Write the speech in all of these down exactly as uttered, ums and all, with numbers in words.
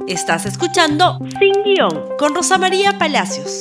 Estás escuchando Sin Guión con Rosa María Palacios.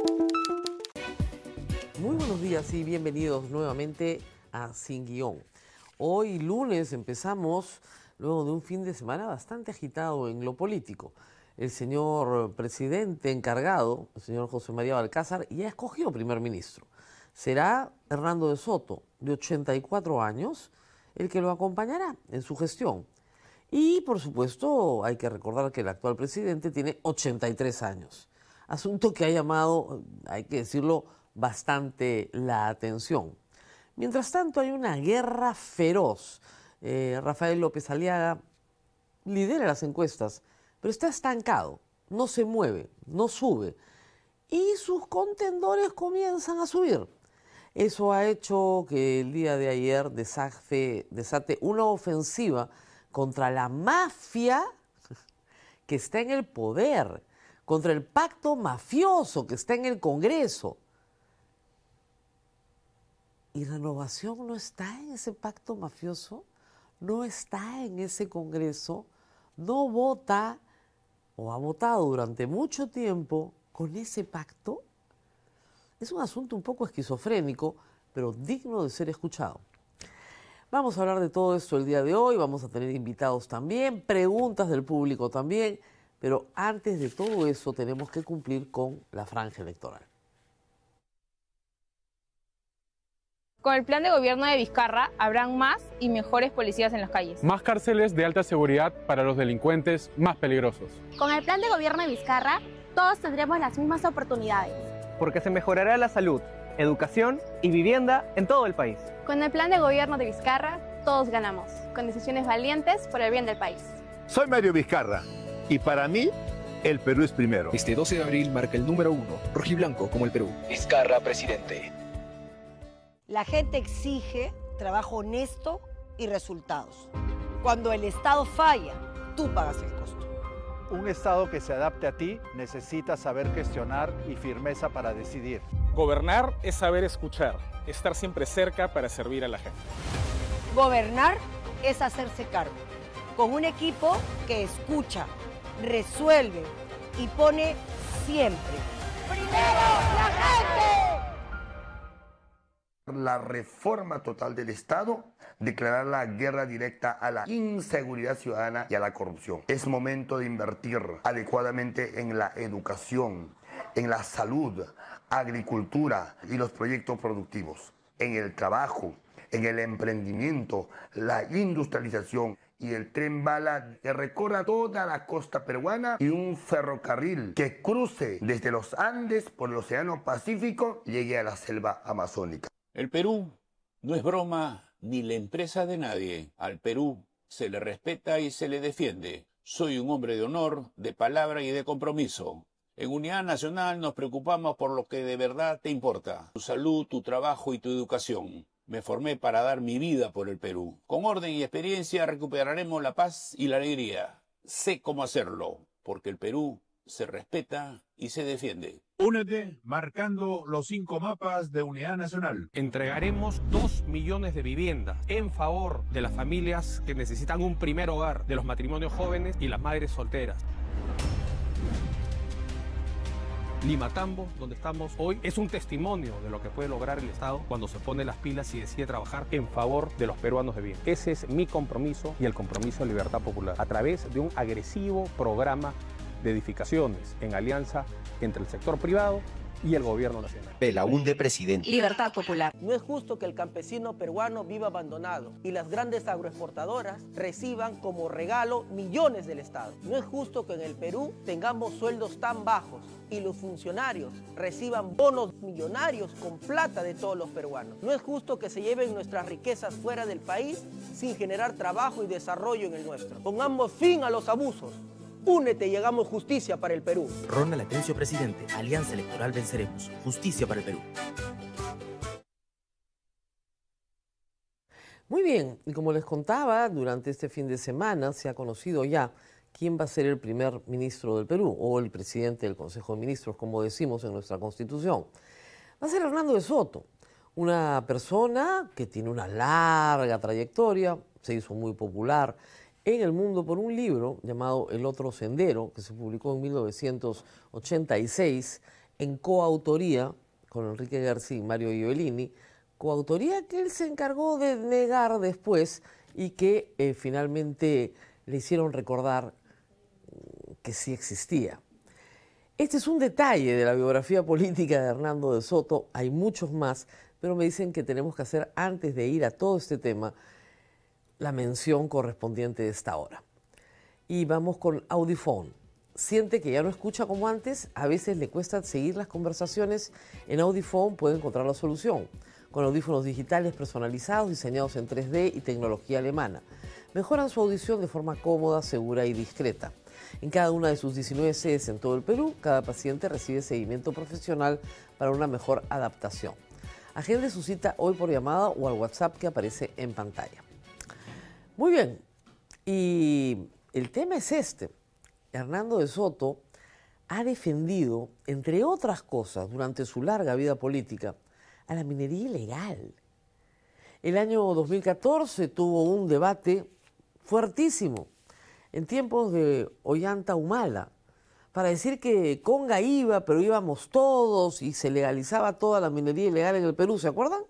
Muy buenos días y bienvenidos nuevamente a Sin Guión. Hoy lunes empezamos luego de un fin de semana bastante agitado en lo político. El señor presidente encargado, el señor José María Balcázar, ya escogió primer ministro. Será Hernando de Soto, de ochenta y cuatro años, el que lo acompañará en su gestión. Y, por supuesto, hay que recordar que el actual presidente tiene ochenta y tres años. Asunto que ha llamado, hay que decirlo, bastante la atención. Mientras tanto, hay una guerra feroz. Eh, Rafael López Aliaga lidera las encuestas, pero está estancado, no se mueve, no sube. Y sus contendores comienzan a subir. Eso ha hecho que el día de ayer desate, desate una ofensiva contra la mafia que está en el poder, contra el pacto mafioso que está en el Congreso. ¿Y Renovación no está en ese pacto mafioso? ¿No está en ese Congreso? ¿No vota o ha votado durante mucho tiempo con ese pacto? Es un asunto un poco esquizofrénico, pero digno de ser escuchado. Vamos a hablar de todo esto el día de hoy, vamos a tener invitados también, preguntas del público también, pero antes de todo eso tenemos que cumplir con la franja electoral. Con el plan de gobierno de Vizcarra habrán más y mejores policías en las calles. Más cárceles de alta seguridad para los delincuentes más peligrosos. Con el plan de gobierno de Vizcarra, todos tendremos las mismas oportunidades. Porque se mejorará la salud, educación y vivienda en todo el país. Con el plan de gobierno de Vizcarra, todos ganamos, con decisiones valientes por el bien del país. Soy Mario Vizcarra y para mí, el Perú es primero. Este doce de abril marca el número uno, rojiblanco como el Perú. Vizcarra, presidente. La gente exige trabajo honesto y resultados. Cuando el Estado falla, tú pagas el costo. Un Estado que se adapte a ti necesita saber gestionar y firmeza para decidir. Gobernar es saber escuchar, estar siempre cerca para servir a la gente. Gobernar es hacerse cargo, con un equipo que escucha, resuelve y pone siempre ¡primero la gente! La reforma total del Estado, declarar la guerra directa a la inseguridad ciudadana y a la corrupción. Es momento de invertir adecuadamente en la educación, en la salud, agricultura y los proyectos productivos, en el trabajo, en el emprendimiento, la industrialización y el tren bala que recorra toda la costa peruana y un ferrocarril que cruce desde los Andes por el Océano Pacífico y llegue a la selva amazónica. El Perú no es broma ni la empresa de nadie. Al Perú se le respeta y se le defiende. Soy un hombre de honor, de palabra y de compromiso. En Unidad Nacional nos preocupamos por lo que de verdad te importa. Tu salud, tu trabajo y tu educación. Me formé para dar mi vida por el Perú. Con orden y experiencia recuperaremos la paz y la alegría. Sé cómo hacerlo, porque el Perú se respeta y se defiende. Únete marcando los cinco mapas de Unidad Nacional. Entregaremos dos millones de viviendas en favor de las familias que necesitan un primer hogar, de los matrimonios jóvenes y las madres solteras. Limatambo, donde estamos hoy, es un testimonio de lo que puede lograr el Estado cuando se pone las pilas y decide trabajar en favor de los peruanos de bien. Ese es mi compromiso y el compromiso de Libertad Popular, a través de un agresivo programa de edificaciones en alianza entre el sector privado y el gobierno nacional. Belaúnde, presidente. Libertad Popular. No es justo que el campesino peruano viva abandonado y las grandes agroexportadoras reciban como regalo millones del Estado. No es justo que en el Perú tengamos sueldos tan bajos y los funcionarios reciban bonos millonarios con plata de todos los peruanos. No es justo que se lleven nuestras riquezas fuera del país sin generar trabajo y desarrollo en el nuestro. Pongamos fin a los abusos. Únete y hagamos justicia para el Perú. Ronald Atencio, presidente. Alianza Electoral Venceremos. Justicia para el Perú. Muy bien, y como les contaba, durante este fin de semana se ha conocido ya quién va a ser el primer ministro del Perú, o el presidente del Consejo de Ministros, como decimos en nuestra Constitución. Va a ser Hernando de Soto, una persona que tiene una larga trayectoria, se hizo muy popular en el mundo por un libro llamado El otro sendero, que se publicó en mil novecientos ochenta y seis en coautoría con Enrique García y Mario Ioellini, coautoría que él se encargó de negar después y que eh, finalmente le hicieron recordar que sí existía. Este es un detalle de la biografía política de Hernando de Soto, hay muchos más, pero me dicen que tenemos que hacer, antes de ir a todo este tema, la mención correspondiente de esta hora. Y vamos con Audiphone. Siente que ya no escucha como antes, a veces le cuesta seguir las conversaciones. En Audiphone puede encontrar la solución, con audífonos digitales personalizados, diseñados en tres D y tecnología alemana. Mejoran su audición de forma cómoda, segura y discreta. En cada una de sus diecinueve sedes en todo el Perú, cada paciente recibe seguimiento profesional para una mejor adaptación. Agende su cita hoy por llamada o al WhatsApp que aparece en pantalla. Muy bien, y el tema es este. Hernando de Soto ha defendido, entre otras cosas, durante su larga vida política, a la minería ilegal. El año dos mil catorce tuvo un debate fuertísimo en tiempos de Ollanta Humala para decir que Conga iba, pero íbamos todos y se legalizaba toda la minería ilegal en el Perú, ¿se acuerdan?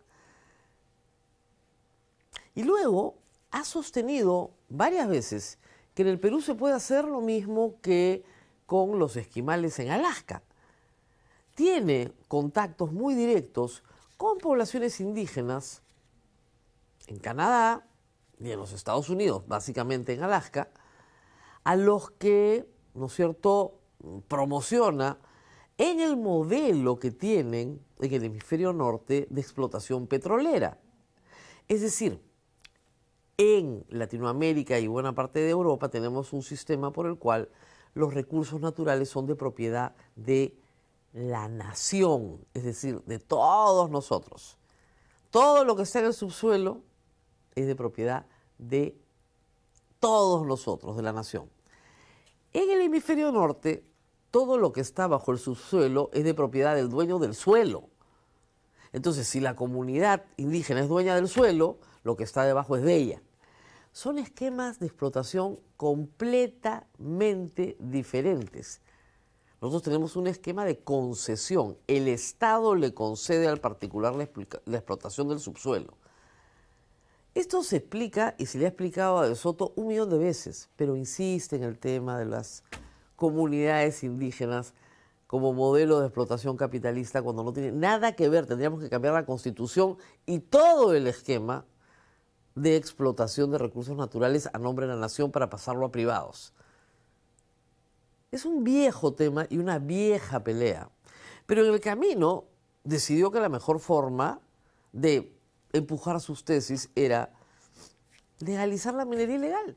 Y luego ha sostenido varias veces que en el Perú se puede hacer lo mismo que con los esquimales en Alaska. Tiene contactos muy directos con poblaciones indígenas en Canadá y en los Estados Unidos, básicamente en Alaska, a los que, ¿no es cierto?, promociona en el modelo que tienen en el hemisferio norte de explotación petrolera. Es decir, en Latinoamérica y buena parte de Europa tenemos un sistema por el cual los recursos naturales son de propiedad de la nación, es decir, de todos nosotros. Todo lo que está en el subsuelo es de propiedad de todos nosotros, de la nación. En el hemisferio norte, todo lo que está bajo el subsuelo es de propiedad del dueño del suelo. Entonces, si la comunidad indígena es dueña del suelo, lo que está debajo es de ella. Son esquemas de explotación completamente diferentes. Nosotros tenemos un esquema de concesión. El Estado le concede al particular la, la explotación del subsuelo. Esto se explica, y se le ha explicado a De Soto un millón de veces, pero insiste en el tema de las comunidades indígenas como modelo de explotación capitalista cuando no tiene nada que ver. Tendríamos que cambiar la Constitución y todo el esquema de explotación de recursos naturales a nombre de la nación para pasarlo a privados. Es un viejo tema y una vieja pelea, pero en el camino decidió que la mejor forma de empujar sus tesis era legalizar la minería ilegal.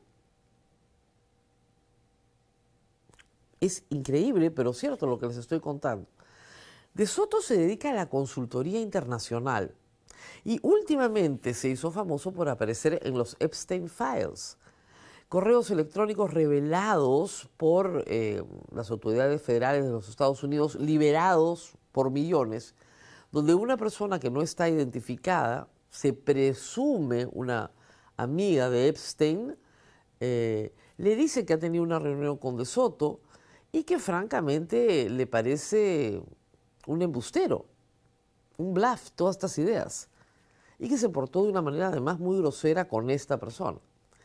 Es increíble, pero cierto lo que les estoy contando. De Soto se dedica a la consultoría internacional y últimamente se hizo famoso por aparecer en los Epstein Files, correos electrónicos revelados por eh, las autoridades federales de los Estados Unidos, liberados por millones, donde una persona que no está identificada, se presume una amiga de Epstein, eh, le dice que ha tenido una reunión con De Soto y que francamente le parece un embustero, un bluff, todas estas ideas, y que se portó de una manera además muy grosera con esta persona.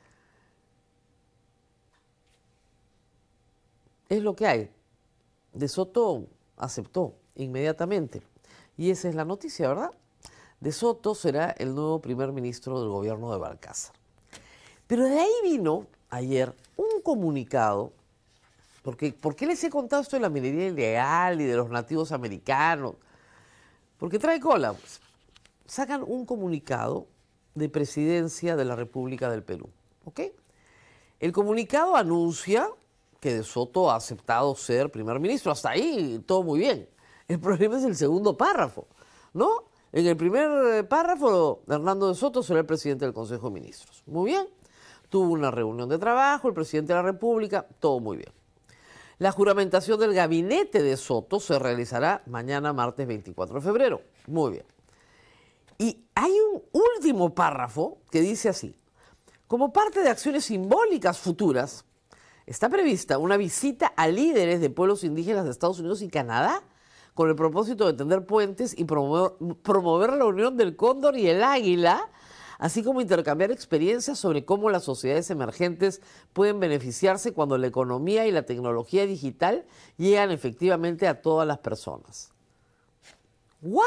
Es lo que hay. De Soto aceptó inmediatamente. Y esa es la noticia, ¿verdad? De Soto será el nuevo primer ministro del gobierno de Balcázar. Pero de ahí vino ayer un comunicado, porque ¿por qué les he contado esto de la minería ilegal y de los nativos americanos? Porque trae cola. Pues. Sacan un comunicado de presidencia de la República del Perú. ¿Ok? El comunicado anuncia que De Soto ha aceptado ser primer ministro. Hasta ahí todo muy bien. El problema es el segundo párrafo, ¿no? En el primer párrafo, Hernando de Soto será el presidente del Consejo de Ministros. Muy bien. Tuvo una reunión de trabajo, el presidente de la República, todo muy bien. La juramentación del gabinete de Soto se realizará mañana, martes veinticuatro de febrero. Muy bien. Y hay un último párrafo que dice así: Como parte de acciones simbólicas futuras, está prevista una visita a líderes de pueblos indígenas de Estados Unidos y Canadá con el propósito de tender puentes y promover, promover la unión del cóndor y el águila, así como intercambiar experiencias sobre cómo las sociedades emergentes pueden beneficiarse cuando la economía y la tecnología digital llegan efectivamente a todas las personas. ¿What?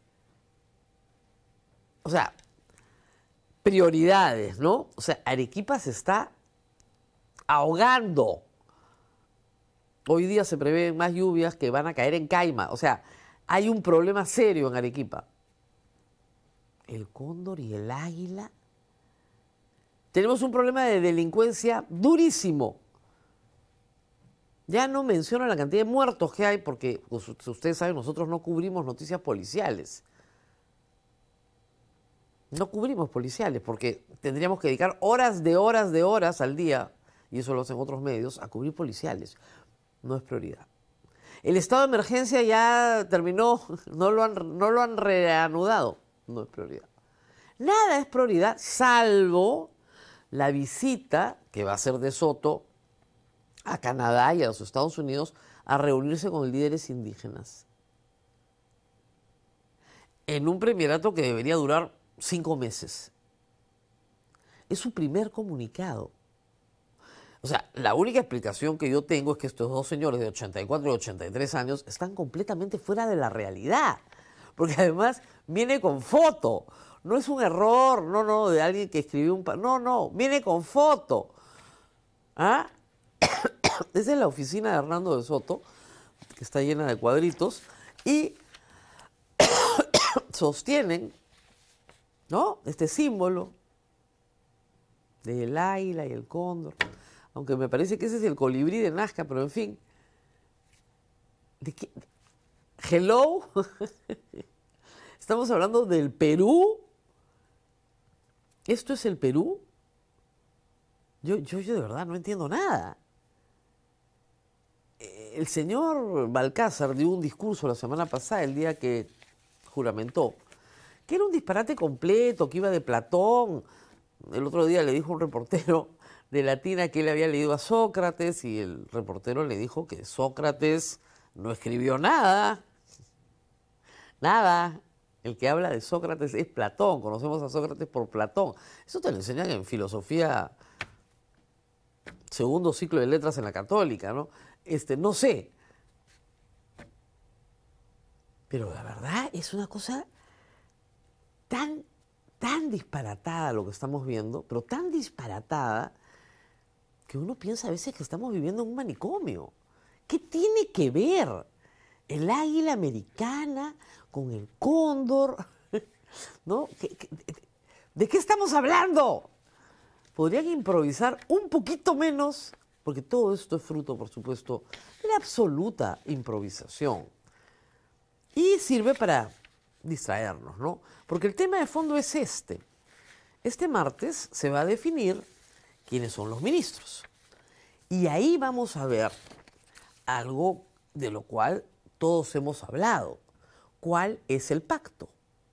O sea, prioridades, ¿no? O sea, Arequipa se está ahogando. Hoy día se prevén más lluvias que van a caer en Caima. O sea, hay un problema serio en Arequipa. El cóndor y el águila. Tenemos un problema de delincuencia durísimo. Ya no menciono la cantidad de muertos que hay porque, pues, ustedes saben, nosotros no cubrimos noticias policiales. No cubrimos policiales porque tendríamos que dedicar horas de horas de horas al día, y eso lo hacen otros medios, a cubrir policiales. No es prioridad. El estado de emergencia ya terminó, no lo han, no lo han reanudado. No es prioridad. Nada es prioridad, salvo la visita que va a hacer de Soto a Canadá y a los Estados Unidos a reunirse con líderes indígenas. En un premierato que debería durar cinco meses. Es su primer comunicado. O sea, la única explicación que yo tengo es que estos dos señores de ochenta y cuatro y ochenta y tres años están completamente fuera de la realidad. Porque además viene con foto. No es un error, no, no, de alguien que escribió un... No, no, viene con foto. ¿Ah? Esa es la oficina de Hernando de Soto, que está llena de cuadritos, y sostienen, ¿no?, este símbolo del águila y el cóndor. Aunque me parece que ese es el colibrí de Nazca, pero en fin. ¿De qué? ¿Hello? Estamos hablando del Perú. ¿Esto es el Perú? Yo, yo, yo de verdad no entiendo nada. El señor Balcázar dio un discurso la semana pasada, el día que juramentó, que era un disparate completo, que iba de Platón. El otro día le dijo un reportero de Latina que él había leído a Sócrates y el reportero le dijo que Sócrates no escribió nada. Nada. El que habla de Sócrates es Platón. Conocemos a Sócrates por Platón. Eso te lo enseñan en filosofía, segundo ciclo de letras en la Católica, ¿no? Este, no sé. Pero la verdad es una cosa tan, tan disparatada lo que estamos viendo, pero tan disparatada que uno piensa a veces que estamos viviendo en un manicomio. ¿Qué tiene que ver el águila americana con el cóndor? ¿No? ¿Qué, qué, ¿De qué estamos hablando? Podrían improvisar un poquito menos, porque todo esto es fruto, por supuesto, de la absoluta improvisación. Y sirve para distraernos, ¿no? Porque el tema de fondo es este. Este martes se va a definir quiénes son los ministros. Y ahí vamos a ver algo de lo cual todos hemos hablado. ¿Cuál es el pacto?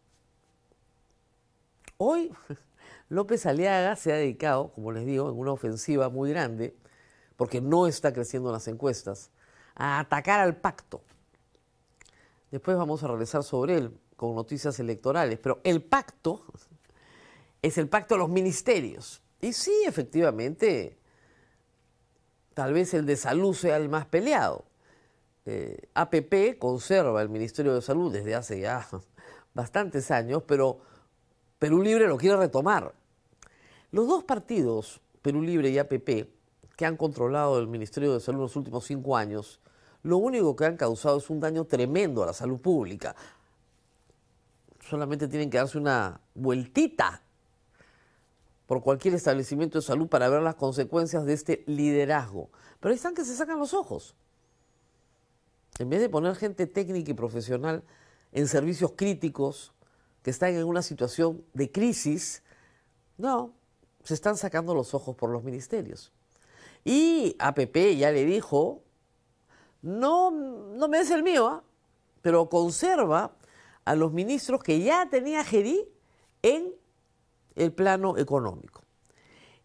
Hoy López Aliaga se ha dedicado, como les digo, en una ofensiva muy grande, porque no está creciendo en las encuestas, a atacar al pacto. Después vamos a regresar sobre él con noticias electorales, pero el pacto es el pacto de los ministerios. Y sí, efectivamente, tal vez el de salud sea el más peleado. Eh, A P P conserva el Ministerio de Salud desde hace ya bastantes años, pero Perú Libre lo quiere retomar. Los dos partidos, Perú Libre y A P P, que han controlado el Ministerio de Salud en los últimos cinco años, lo único que han causado es un daño tremendo a la salud pública. Solamente tienen que darse una vueltita por cualquier establecimiento de salud para ver las consecuencias de este liderazgo. Pero ahí están que se sacan los ojos. En vez de poner gente técnica y profesional en servicios críticos que están en una situación de crisis, no, se están sacando los ojos por los ministerios. Y A P P ya le dijo, no, no me des el mío, ¿eh? pero conserva a los ministros que ya tenía Gerí en el plano económico.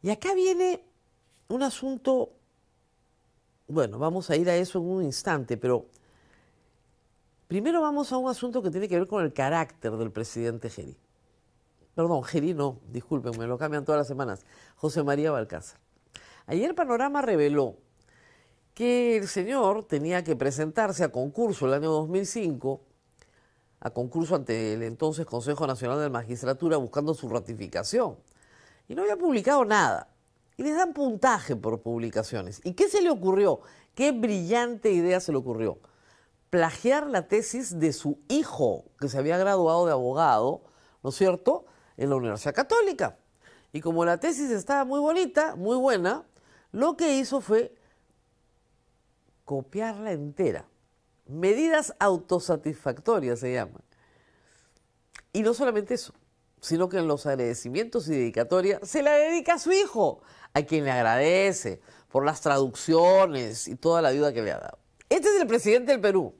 Y acá viene un asunto, bueno, vamos a ir a eso en un instante, pero primero vamos a un asunto que tiene que ver con el carácter del presidente Gerí. Perdón, Gerí no, disculpen, me lo cambian todas las semanas. José María Balcázar. Ayer Panorama reveló que el señor tenía que presentarse a concurso el año dos mil cinco, a concurso ante el entonces Consejo Nacional de la Magistratura buscando su ratificación. Y no había publicado nada. Y les dan puntaje por publicaciones. ¿Y qué se le ocurrió? ¿Qué brillante idea se le ocurrió? Plagiar la tesis de su hijo, que se había graduado de abogado, ¿no es cierto?, en la Universidad Católica. Y como la tesis estaba muy bonita, muy buena, lo que hizo fue copiarla entera. Medidas autosatisfactorias se llama. Y no solamente eso, sino que en los agradecimientos y dedicatoria se la dedica a su hijo, a quien le agradece por las traducciones y toda la ayuda que le ha dado. Este es el presidente del Perú.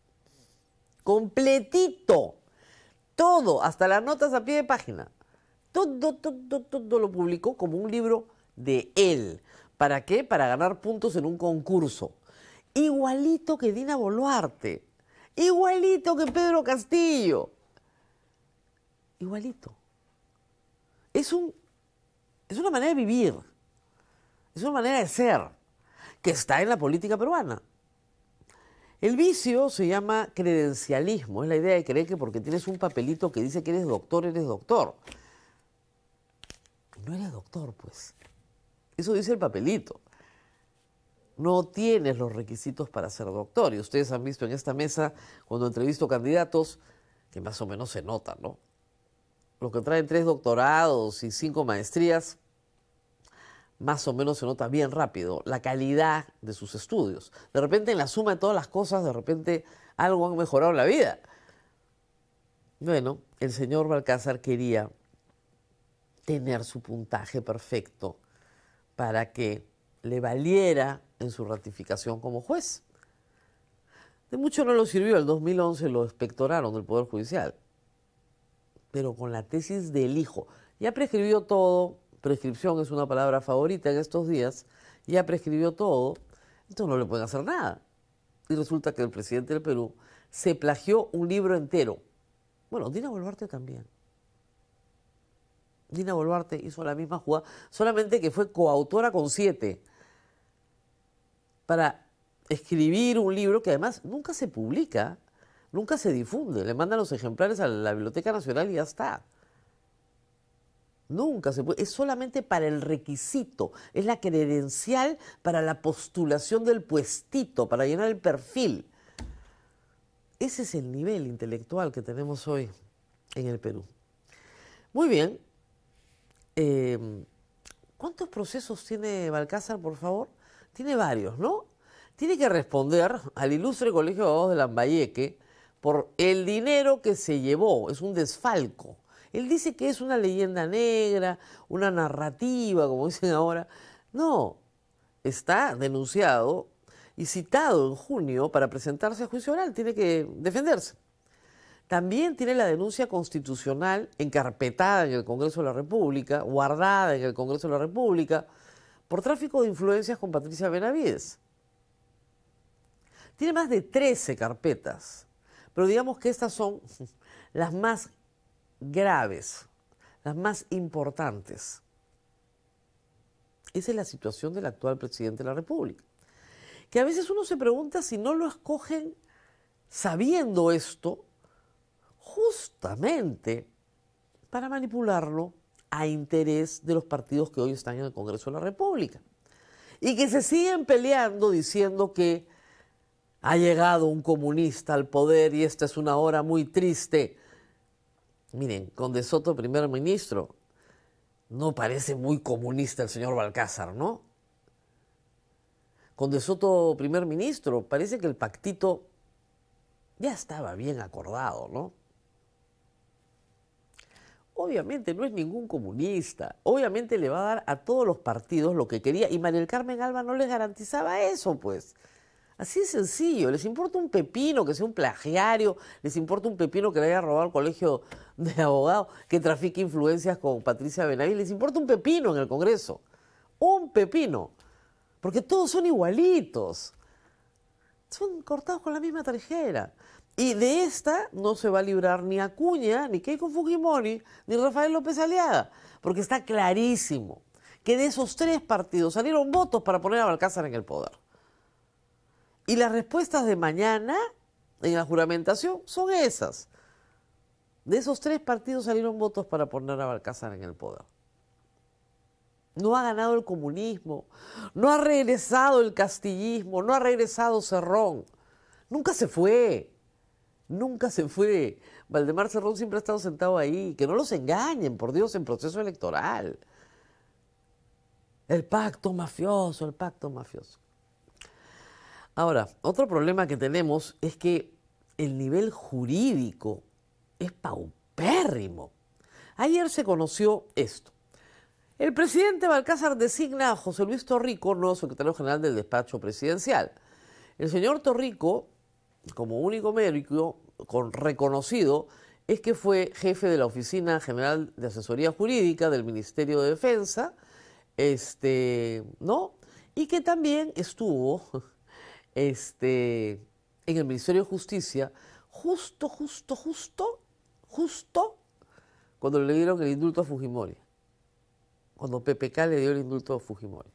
Completito. Todo, hasta las notas a pie de página. Todo, todo, todo lo publicó como un libro de él. ¿Para qué? Para ganar puntos en un concurso. Igualito que Dina Boluarte. Igualito que Pedro Castillo. Igualito. Es, un, es una manera de vivir. Es una manera de ser que está en la política peruana. El vicio se llama credencialismo. Es la idea de creer que porque tienes un papelito que dice que eres doctor, eres doctor. No eres doctor, pues. Eso dice el papelito. No tienes los requisitos para ser doctor. Y ustedes han visto en esta mesa, cuando entrevisto candidatos, que más o menos se nota, ¿no? Los que traen tres doctorados y cinco maestrías, más o menos se nota bien rápido la calidad de sus estudios. De repente, en la suma de todas las cosas, de repente algo han mejorado en la vida. Bueno, el señor Balcázar quería tener su puntaje perfecto para que le valiera en su ratificación como juez. De mucho no lo sirvió. El dos mil once lo expectoraron del Poder Judicial. Pero con la tesis del hijo. Ya prescribió todo. Prescripción es una palabra favorita en estos días. Ya prescribió todo. Entonces no le pueden hacer nada. Y resulta que el presidente del Perú se plagió un libro entero. Bueno, Dina Boluarte también. Dina Boluarte hizo la misma jugada, solamente que fue coautora con siete para escribir un libro que además nunca se publica, nunca se difunde. Le mandan los ejemplares a la Biblioteca Nacional y ya está. Nunca se puede. Es solamente para el requisito, es la credencial para la postulación del puestito, para llenar el perfil. Ese es el nivel intelectual que tenemos hoy en el Perú. Muy bien. Eh, ¿Cuántos procesos tiene Balcázar, por favor? Tiene varios, ¿no? Tiene que responder al ilustre Colegio de Abogados de Lambayeque por el dinero que se llevó. Es un desfalco. Él dice que es una leyenda negra, una narrativa, como dicen ahora. No, está denunciado y citado en junio para presentarse a juicio oral. Tiene que defenderse. También tiene la denuncia constitucional encarpetada en el Congreso de la República, guardada en el Congreso de la República, por tráfico de influencias con Patricia Benavides. Tiene más de trece carpetas, pero digamos que estas son las más graves, las más importantes. Esa es la situación del actual presidente de la República. Que a veces uno se pregunta si no lo escogen sabiendo esto, justamente para manipularlo a interés de los partidos que hoy están en el Congreso de la República. Y que se siguen peleando diciendo que ha llegado un comunista al poder y esta es una hora muy triste. Miren, con De Soto, primer ministro, no parece muy comunista el señor Balcázar, ¿no? Con De Soto, primer ministro, parece que el pactito ya estaba bien acordado, ¿no? Obviamente no es ningún comunista, obviamente le va a dar a todos los partidos lo que quería y María del Carmen Alba no les garantizaba eso, pues. Así de sencillo, les importa un pepino que sea un plagiario, les importa un pepino que le haya robado al colegio de abogados, que trafique influencias con Patricia Benavides, les importa un pepino en el Congreso. un pepino, porque todos son igualitos. Son cortados con la misma tijera. Y de esta no se va a librar ni Acuña, ni Keiko Fujimori, ni Rafael López Aliaga, porque está clarísimo que de esos tres partidos salieron votos para poner a Balcázar en el poder. Y las respuestas de mañana en la juramentación son esas. De esos tres partidos salieron votos para poner a Balcázar en el poder. No ha ganado el comunismo, no ha regresado el castillismo, no ha regresado Cerrón. Nunca se fue, nunca se fue. Valdemar Cerrón siempre ha estado sentado ahí. Que no los engañen, por Dios, en proceso electoral. El pacto mafioso, el pacto mafioso. Ahora, otro problema que tenemos es que el nivel jurídico es paupérrimo. Ayer se conoció esto. El presidente Balcázar designa a José Luis Torrico, nuevo secretario general del despacho presidencial. El señor Torrico, como único médico con reconocido, es que fue jefe de la Oficina General de Asesoría Jurídica del Ministerio de Defensa, este, ¿no? Y que también estuvo este, en el Ministerio de Justicia justo, justo, justo, justo cuando le dieron el indulto a Fujimori. Cuando P P K le dio el indulto a Fujimori.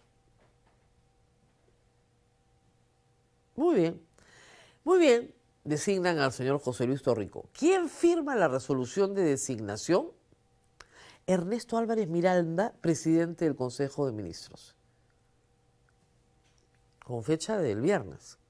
Muy bien, muy bien, designan al señor José Luis Torrico. ¿Quién firma la resolución de designación? Ernesto Álvarez Miranda, presidente del Consejo de Ministros. Con fecha del viernes.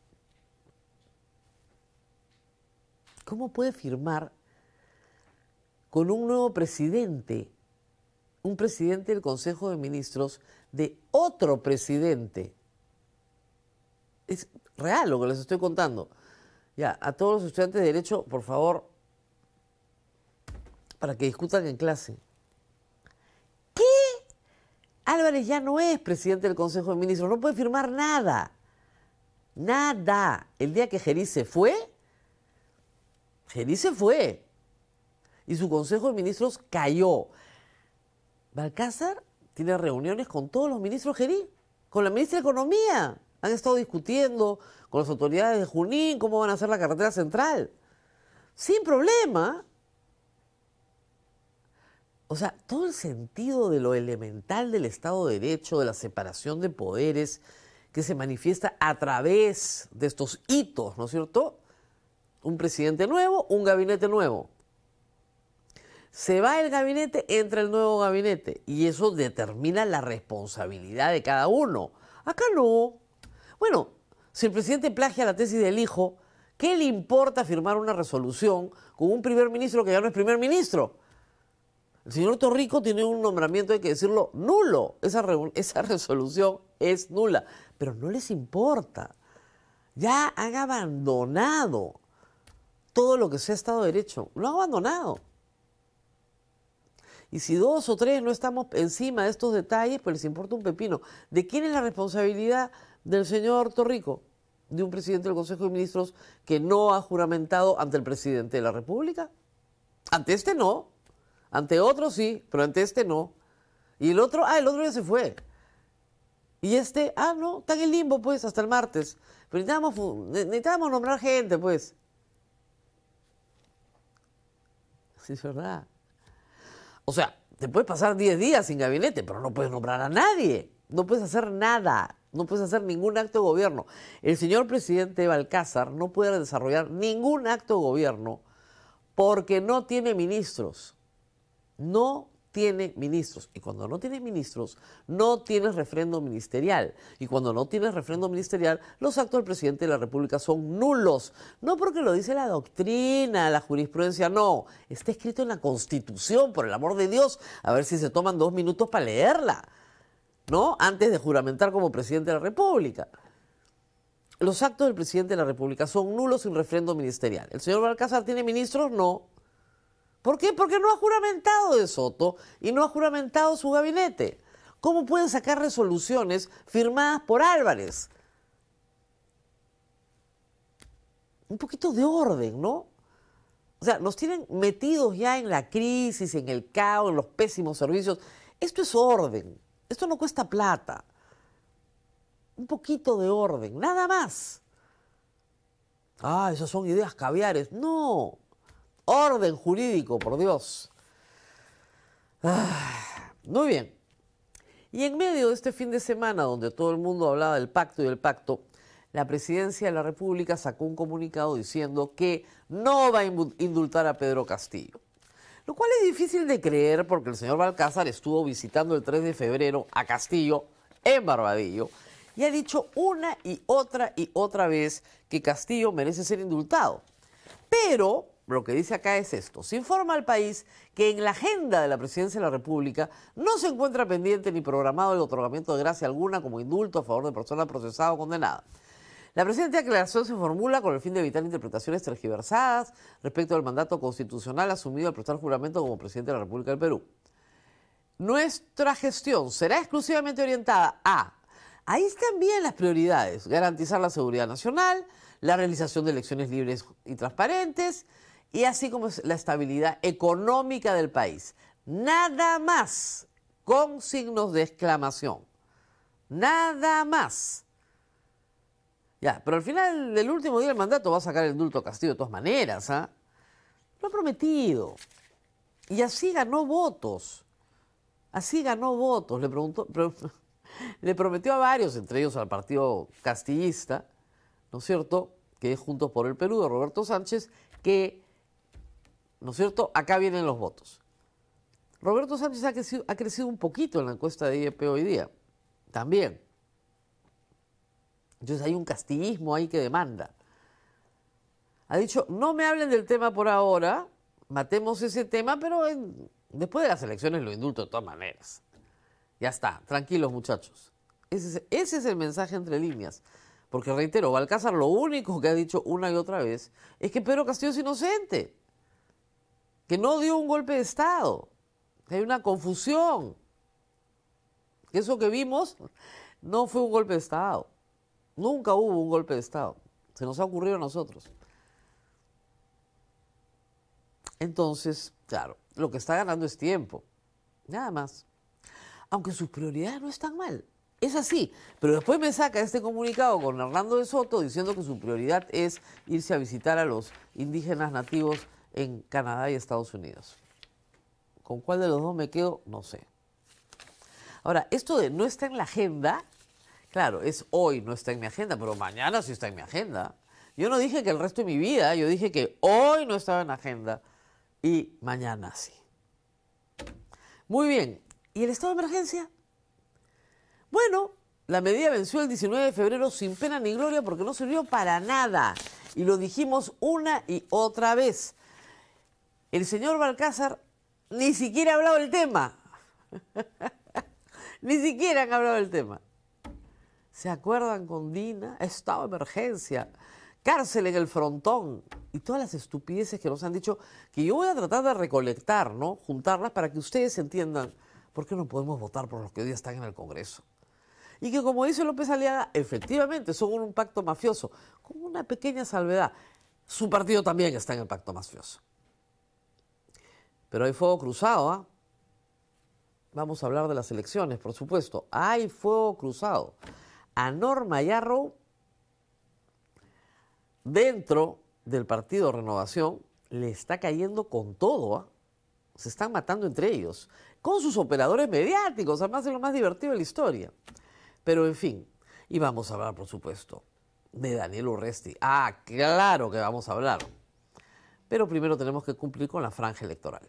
¿Cómo puede firmar con un nuevo presidente, un presidente del Consejo de Ministros de otro presidente? Es real lo que les estoy contando. Ya, a todos los estudiantes de Derecho, por favor, para que discutan en clase. ¿Qué? Álvarez ya no es presidente del Consejo de Ministros, no puede firmar nada. Nada. El día que Gerí se fue, Gerí se fue. Y su Consejo de Ministros cayó. Balcázar tiene reuniones con todos los ministros Gerí, con la ministra de Economía. Han estado discutiendo con las autoridades de Junín cómo van a hacer la carretera central. Sin problema. O sea, todo el sentido de lo elemental del Estado de Derecho, de la separación de poderes, que se manifiesta a través de estos hitos, ¿no es cierto? Un presidente nuevo, un gabinete nuevo. Se va el gabinete, entra el nuevo gabinete, y eso determina la responsabilidad de cada uno. Acá no. Bueno, si el presidente plagia la tesis del hijo, ¿qué le importa firmar una resolución con un primer ministro que ya no es primer ministro? El señor Torrico tiene un nombramiento, hay que decirlo, nulo. Esa, esa resolución es nula, pero no les importa. Ya han abandonado todo lo que sea Estado de Derecho. Lo han abandonado. Y si dos o tres no estamos encima de estos detalles, pues les importa un pepino. ¿De quién es la responsabilidad del señor Torrico? De un presidente del Consejo de Ministros que no ha juramentado ante el presidente de la República. Ante este no. Ante otro sí, pero ante este no. Y el otro, ah, el otro ya se fue. Y este, ah, no, está en el limbo, pues, hasta el martes. Pero necesitábamos, necesitábamos nombrar gente, pues. Sí, es verdad. O sea, te puedes pasar diez días sin gabinete, pero no puedes nombrar a nadie. No puedes hacer nada. No puedes hacer ningún acto de gobierno. El señor presidente Balcázar no puede desarrollar ningún acto de gobierno porque no tiene ministros. No tiene ministros. Y cuando no tienes ministros, no tienes refrendo ministerial. Y cuando no tienes refrendo ministerial, los actos del presidente de la República son nulos. No porque lo dice la doctrina, la jurisprudencia, no. Está escrito en la Constitución, por el amor de Dios. A ver si se toman dos minutos para leerla, ¿no? Antes de juramentar como presidente de la República. Los actos del presidente de la República son nulos sin refrendo ministerial. ¿El señor Balcázar tiene ministros? No. ¿Por qué? Porque no ha juramentado de Soto y no ha juramentado su gabinete. ¿Cómo pueden sacar resoluciones firmadas por Álvarez? Un poquito de orden, ¿no? O sea, nos tienen metidos ya en la crisis, en el caos, en los pésimos servicios. Esto es orden. Esto no cuesta plata. Un poquito de orden, nada más. Ah, esas son ideas caviares. No, orden jurídico, por Dios. Ah, muy bien. Y en medio de este fin de semana, donde todo el mundo hablaba del pacto y del pacto, la Presidencia de la República sacó un comunicado diciendo que no va a indultar a Pedro Castillo. Lo cual es difícil de creer porque el señor Balcázar estuvo visitando el tres de febrero a Castillo en Barbadillo y ha dicho una y otra y otra vez que Castillo merece ser indultado. Pero lo que dice acá es esto: se informa al país que en la agenda de la Presidencia de la República no se encuentra pendiente ni programado el otorgamiento de gracia alguna como indulto a favor de persona procesada o condenada. La presente aclaración se formula con el fin de evitar interpretaciones tergiversadas respecto al mandato constitucional asumido al prestar juramento como presidente de la República del Perú. Nuestra gestión será exclusivamente orientada a, ahí están bien las prioridades, garantizar la seguridad nacional, la realización de elecciones libres y transparentes, y así como la estabilidad económica del país. Nada más, con signos de exclamación. Nada más. Ya, pero al final del último día del mandato va a sacar el indulto a Castillo de todas maneras, ¿ah? Lo ha prometido. Y así ganó votos. Así ganó votos. Le, preguntó, pre, le prometió a varios, entre ellos al partido castillista, ¿no es cierto?, que es Juntos por el Perú, de Roberto Sánchez, que, ¿no es cierto?, acá vienen los votos. Roberto Sánchez ha crecido, ha crecido un poquito en la encuesta de I E P hoy día. También. Entonces hay un castillismo ahí que demanda. Ha dicho, no me hablen del tema por ahora, matemos ese tema, pero en, después de las elecciones lo indulto de todas maneras. Ya está, tranquilos muchachos. Ese es, ese es el mensaje entre líneas. Porque reitero, Balcázar lo único que ha dicho una y otra vez es que Pedro Castillo es inocente, que no dio un golpe de Estado, que hay una confusión, que eso que vimos no fue un golpe de Estado. Nunca hubo un golpe de Estado. Se nos ha ocurrido a nosotros. Entonces, claro, lo que está ganando es tiempo. Nada más. Aunque sus prioridades no están mal. Es así. Pero después me saca este comunicado con Hernando de Soto diciendo que su prioridad es irse a visitar a los indígenas nativos en Canadá y Estados Unidos. ¿Con cuál de los dos me quedo? No sé. Ahora, esto de no está en la agenda... Claro, es hoy, no está en mi agenda, pero mañana sí está en mi agenda. Yo no dije que el resto de mi vida, yo dije que hoy no estaba en la agenda y mañana sí. Muy bien, ¿y el estado de emergencia? Bueno, la medida venció el diecinueve de febrero sin pena ni gloria porque no sirvió para nada. Y lo dijimos una y otra vez. El señor Balcázar ni siquiera ha hablado del tema. Ni siquiera han hablado del tema. ¿Se acuerdan con Dina? Estado de emergencia, cárcel en el frontón y todas las estupideces que nos han dicho, que yo voy a tratar de recolectar, ¿no? Juntarlas para que ustedes entiendan por qué no podemos votar por los que hoy día están en el Congreso. Y que, como dice López Aliaga, efectivamente son un pacto mafioso, con una pequeña salvedad. Su partido también está en el pacto mafioso. Pero hay fuego cruzado, ¿ah? ¿eh? Vamos a hablar de las elecciones, por supuesto. Hay fuego cruzado. A Norma Yarrow, dentro del Partido Renovación, le está cayendo con todo. ¿eh? Se están matando entre ellos, con sus operadores mediáticos, además de lo más divertido de la historia. Pero en fin, y vamos a hablar, por supuesto, de Daniel Urresti. Ah, claro que vamos a hablar. Pero primero tenemos que cumplir con la franja electoral.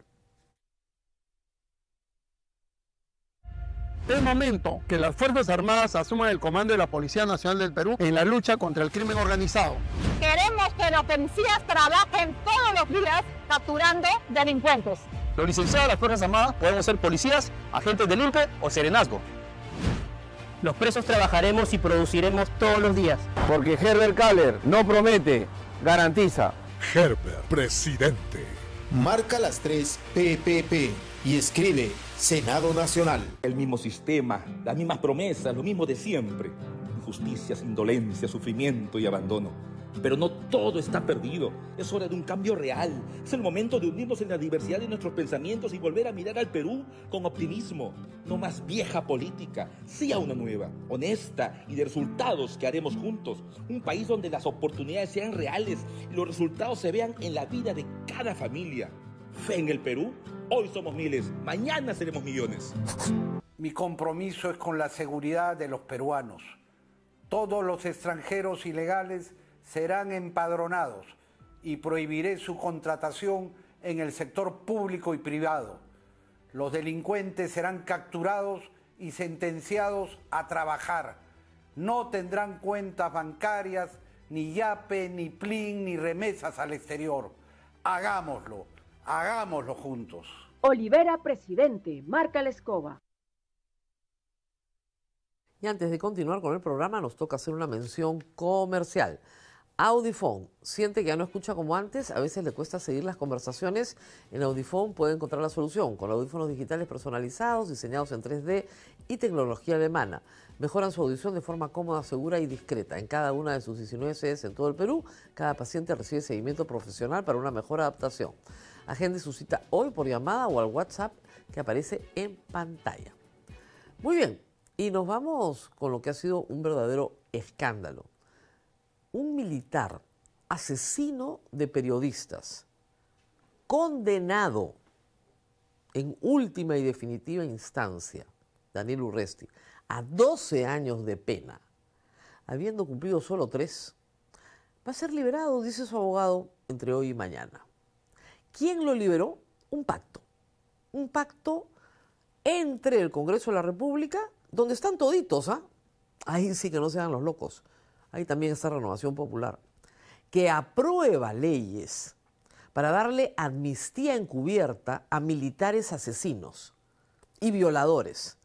Es momento que las Fuerzas Armadas asuman el comando de la Policía Nacional del Perú en la lucha contra el crimen organizado. Queremos que los policías trabajen todos los días capturando delincuentes. Los licenciados de las Fuerzas Armadas podemos ser policías, agentes del I N P E o serenazgo. Los presos trabajaremos y produciremos todos los días. Porque Herbert Kaller no promete, garantiza. Herbert, presidente. Marca las tres P P P y escribe Senado Nacional. El mismo sistema, las mismas promesas, lo mismo de siempre. Injusticias, indolencia, sufrimiento y abandono. Pero no todo está perdido. Es hora de un cambio real. Es el momento de unirnos en la diversidad de nuestros pensamientos y volver a mirar al Perú con optimismo. No más vieja política, sí a una nueva, honesta y de resultados que haremos juntos. Un país donde las oportunidades sean reales y los resultados se vean en la vida de cada familia. Fe en el Perú. Hoy somos miles, mañana seremos millones. Mi compromiso es con la seguridad de los peruanos. Todos los extranjeros ilegales serán empadronados y prohibiré su contratación en el sector público y privado. Los delincuentes serán capturados y sentenciados a trabajar. No tendrán cuentas bancarias, ni yape, ni plin, ni remesas al exterior. Hagámoslo, hagámoslo juntos. Olivera, presidente, marca la escoba. Y antes de continuar con el programa, nos toca hacer una mención comercial. Audifone, siente que ya no escucha como antes, a veces le cuesta seguir las conversaciones. En Audifone puede encontrar la solución con audífonos digitales personalizados, diseñados en tres D y tecnología alemana. Mejoran su audición de forma cómoda, segura y discreta. En cada una de sus diecinueve sedes en todo el Perú, cada paciente recibe seguimiento profesional para una mejor adaptación. Agende su cita hoy por llamada o al WhatsApp que aparece en pantalla. Muy bien, y nos vamos con lo que ha sido un verdadero escándalo. Un militar asesino de periodistas, condenado en última y definitiva instancia, Daniel Urresti, a doce años de pena, habiendo cumplido solo tres, va a ser liberado, dice su abogado, entre hoy y mañana. ¿Quién lo liberó? Un pacto. Un pacto entre el Congreso de la República, donde están toditos, ¿ah? Ahí sí que no sean los locos. Ahí también está Renovación Popular, que aprueba leyes para darle amnistía encubierta a militares asesinos y violadores.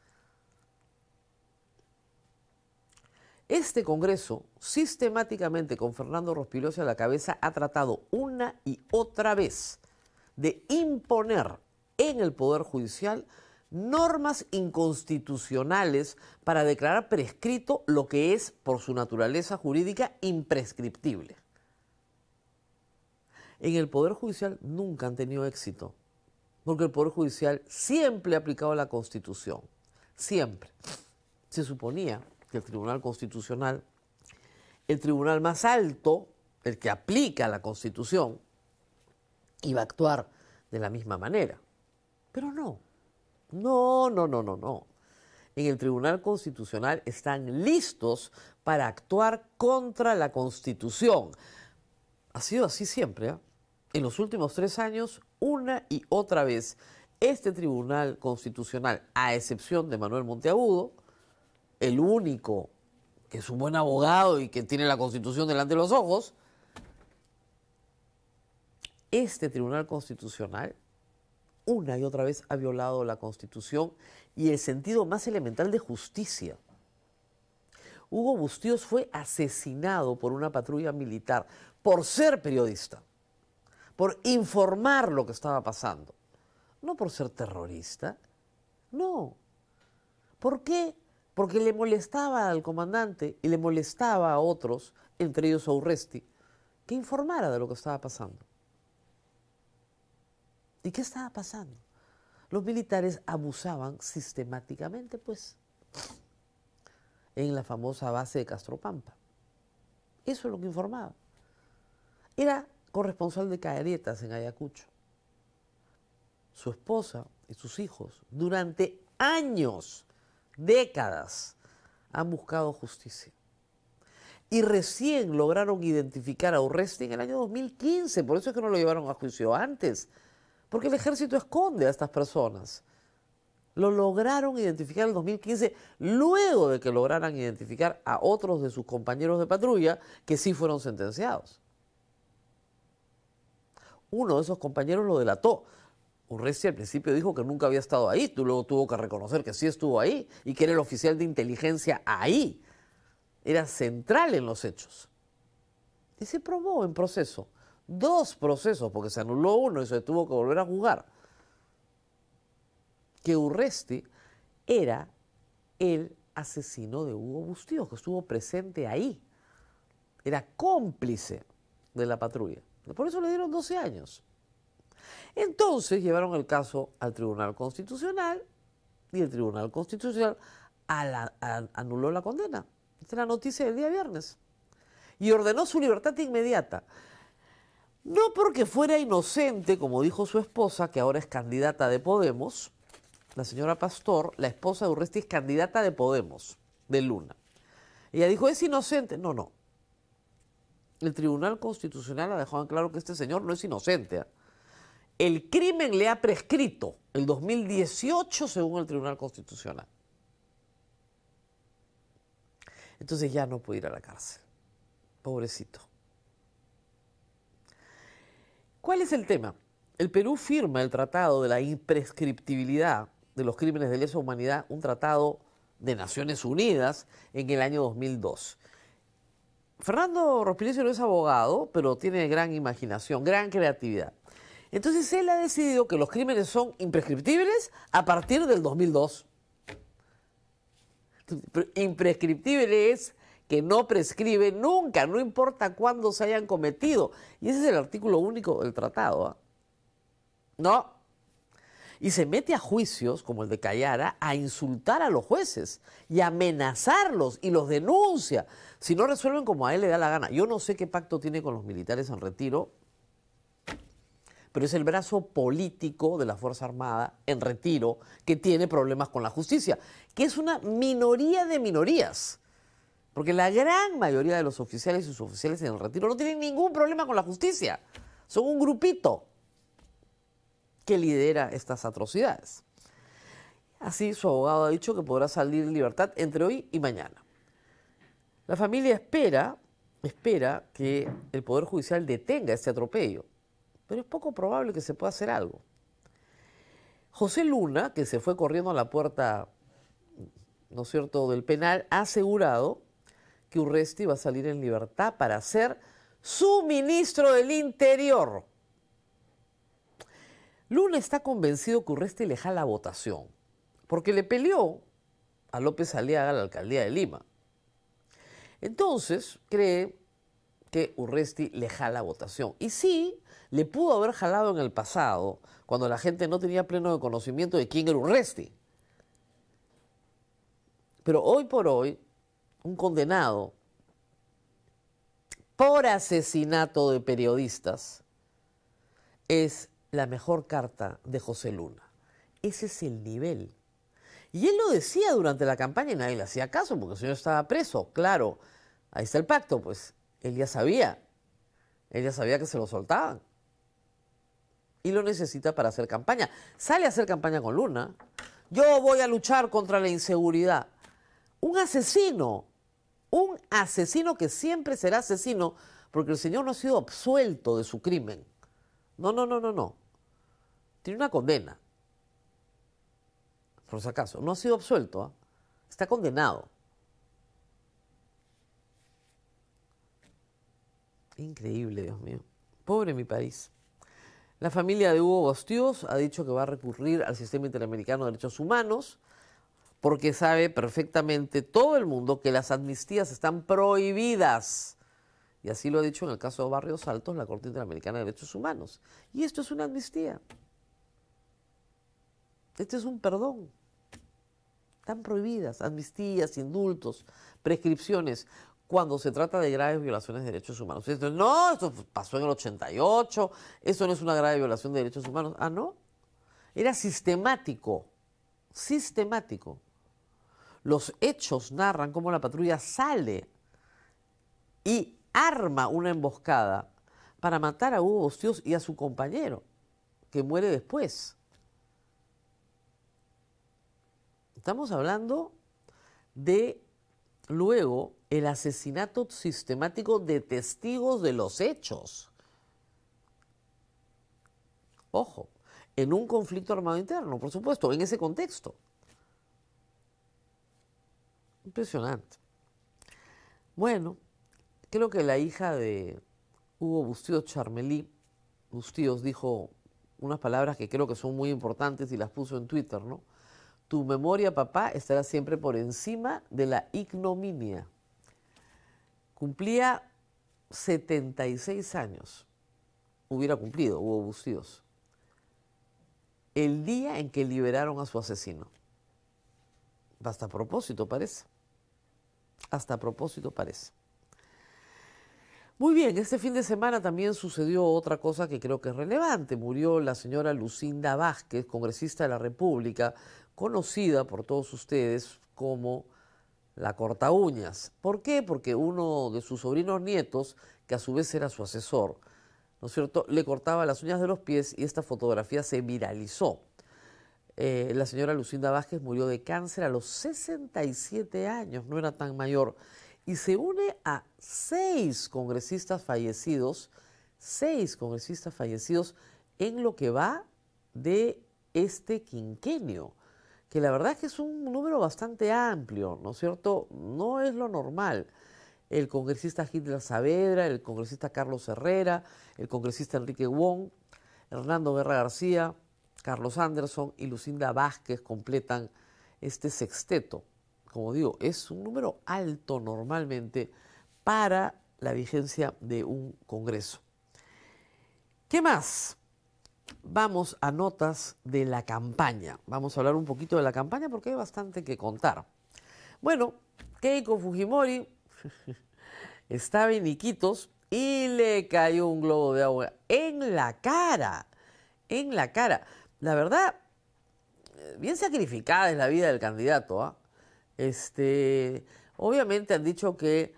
Este Congreso, sistemáticamente con Fernando Rospigliosi a la cabeza, ha tratado una y otra vez de imponer en el Poder Judicial normas inconstitucionales para declarar prescrito lo que es, por su naturaleza jurídica, imprescriptible. En el Poder Judicial nunca han tenido éxito, porque el Poder Judicial siempre ha aplicado la Constitución, siempre. Se suponía que el Tribunal Constitucional, el tribunal más alto, el que aplica la Constitución, iba a actuar de la misma manera, pero no. No, no, no, no, no. En el Tribunal Constitucional están listos para actuar contra la Constitución. Ha sido así siempre, ¿eh? En los últimos tres años, una y otra vez, este Tribunal Constitucional, a excepción de Manuel Monteagudo, el único que es un buen abogado y que tiene la Constitución delante de los ojos, este Tribunal Constitucional una y otra vez ha violado la Constitución y el sentido más elemental de justicia. Hugo Bustíos fue asesinado por una patrulla militar por ser periodista, por informar lo que estaba pasando, no por ser terrorista, no. ¿Por qué? Porque le molestaba al comandante y le molestaba a otros, entre ellos a Urresti, que informara de lo que estaba pasando. ¿Y qué estaba pasando? Los militares abusaban sistemáticamente, pues, en la famosa base de Castropampa. Eso es lo que informaba. Era corresponsal de Caerietas en Ayacucho. Su esposa y sus hijos, durante años, décadas, han buscado justicia. Y recién lograron identificar a Urresti en el año dos mil quince, por eso es que no lo llevaron a juicio antes. Porque el ejército esconde a estas personas. Lo lograron identificar en el dos mil quince, luego de que lograran identificar a otros de sus compañeros de patrulla que sí fueron sentenciados. Uno de esos compañeros lo delató. Urresti al principio dijo que nunca había estado ahí, tú luego tuvo que reconocer que sí estuvo ahí y que era el oficial de inteligencia ahí. Era central en los hechos. Y se probó en proceso. Dos procesos, porque se anuló uno y se tuvo que volver a juzgar, que Urresti era el asesino de Hugo Bustíos, que estuvo presente ahí. Era cómplice de la patrulla. Por eso le dieron doce años. Entonces llevaron el caso al Tribunal Constitucional y el Tribunal Constitucional a la, a, anuló la condena. Esta es la noticia del día viernes. Y ordenó su libertad inmediata. No porque fuera inocente, como dijo su esposa, que ahora es candidata de Podemos, la señora Pastor, la esposa de Urresti, es candidata de Podemos, de Luna. Ella dijo, es inocente. No, no. El Tribunal Constitucional ha dejado en claro que este señor no es inocente. ¿eh? El crimen le ha prescrito el dos mil dieciocho según el Tribunal Constitucional. Entonces ya no puede ir a la cárcel. Pobrecito. ¿Cuál es el tema? El Perú firma el Tratado de la Imprescriptibilidad de los Crímenes de Lesa Humanidad, un tratado de Naciones Unidas, en el año dos mil dos. Fernando Rospigliosi no es abogado, pero tiene gran imaginación, gran creatividad. Entonces él ha decidido que los crímenes son imprescriptibles a partir del dos mil dos. Imprescriptible es que no prescribe nunca, no importa cuándo se hayan cometido. Y ese es el artículo único del tratado. ¿eh? No. Y se mete a juicios, como el de Callara, a insultar a los jueces y a amenazarlos y los denuncia si no resuelven como a él le da la gana. Yo no sé qué pacto tiene con los militares en retiro, pero es el brazo político de la Fuerza Armada en retiro que tiene problemas con la justicia, que es una minoría de minorías. Porque la gran mayoría de los oficiales y suboficiales en el retiro no tienen ningún problema con la justicia. Son un grupito que lidera estas atrocidades. Así, su abogado ha dicho que podrá salir en libertad entre hoy y mañana. La familia espera, espera que el Poder Judicial detenga este atropello, pero es poco probable que se pueda hacer algo. José Luna, que se fue corriendo a la puerta, ¿no es cierto?, del penal, ha asegurado que Urresti va a salir en libertad para ser su ministro del Interior. Luna está convencido que Urresti le jala votación, porque le peleó a López Aliaga a la alcaldía de Lima. Entonces, cree que Urresti le jala votación. Y sí, le pudo haber jalado en el pasado, cuando la gente no tenía pleno conocimiento de quién era Urresti. Pero hoy por hoy, un condenado por asesinato de periodistas es la mejor carta de José Luna. Ese es el nivel. Y él lo decía durante la campaña y nadie le hacía caso porque el señor estaba preso. Claro, ahí está el pacto, pues él ya sabía. Él ya sabía que se lo soltaban. Y lo necesita para hacer campaña. Sale a hacer campaña con Luna. Yo voy a luchar contra la inseguridad. Un asesino, un asesino que siempre será asesino porque el señor no ha sido absuelto de su crimen. No, no, no, no, no. Tiene una condena. Por si acaso, no ha sido absuelto, ¿eh? Está condenado. Increíble, Dios mío. Pobre mi país. La familia de Hugo Bustíos ha dicho que va a recurrir al Sistema Interamericano de Derechos Humanos porque sabe perfectamente todo el mundo que las amnistías están prohibidas. Y así lo ha dicho en el caso de Barrios Altos la Corte Interamericana de Derechos Humanos. Y esto es una amnistía. Este es un perdón. Están prohibidas amnistías, indultos, prescripciones cuando se trata de graves violaciones de derechos humanos. Entonces, no, esto pasó en el ochenta y ocho, eso no es una grave violación de derechos humanos. Ah, ¿no? Era sistemático, sistemático. Los hechos narran cómo la patrulla sale y arma una emboscada para matar a Hugo Bustíos y a su compañero, que muere después. Estamos hablando de, luego, el asesinato sistemático de testigos de los hechos. Ojo, en un conflicto armado interno, por supuesto, en ese contexto. Impresionante. Bueno, creo que la hija de Hugo Bustíos, Charmelí Bustíos, dijo unas palabras que creo que son muy importantes y las puso en Twitter, ¿no? Tu memoria, papá, estará siempre por encima de la ignominia. Cumplía setenta y seis años hubiera cumplido Hugo Bustíos el día en que liberaron a su asesino. Hasta a propósito parece. Hasta a propósito parece. Muy bien, este fin de semana también sucedió otra cosa que creo que es relevante. Murió la señora Lucinda Vázquez, congresista de la República, conocida por todos ustedes como la Cortaúñas. ¿Por qué? Porque uno de sus sobrinos nietos, que a su vez era su asesor, ¿no es cierto?, le cortaba las uñas de los pies y esta fotografía se viralizó. Eh, la señora Lucinda Vázquez murió de cáncer a los sesenta y siete años, no era tan mayor, y se une a seis congresistas fallecidos, seis congresistas fallecidos en lo que va de este quinquenio, que la verdad es que es un número bastante amplio, ¿no es cierto? No es lo normal. El congresista Hitler Saavedra, el congresista Carlos Herrera, el congresista Enrique Wong, Hernando Guerra García, Carlos Anderson y Lucinda Vázquez completan este sexteto. Como digo, es un número alto normalmente para la vigencia de un congreso. ¿Qué más? Vamos a notas de la campaña. Vamos a hablar un poquito de la campaña porque hay bastante que contar. Bueno, Keiko Fujimori estaba en Iquitos y le cayó un globo de agua en la cara. En la cara. La verdad, bien sacrificada es la vida del candidato, ¿ah? ¿eh? Este, obviamente han dicho que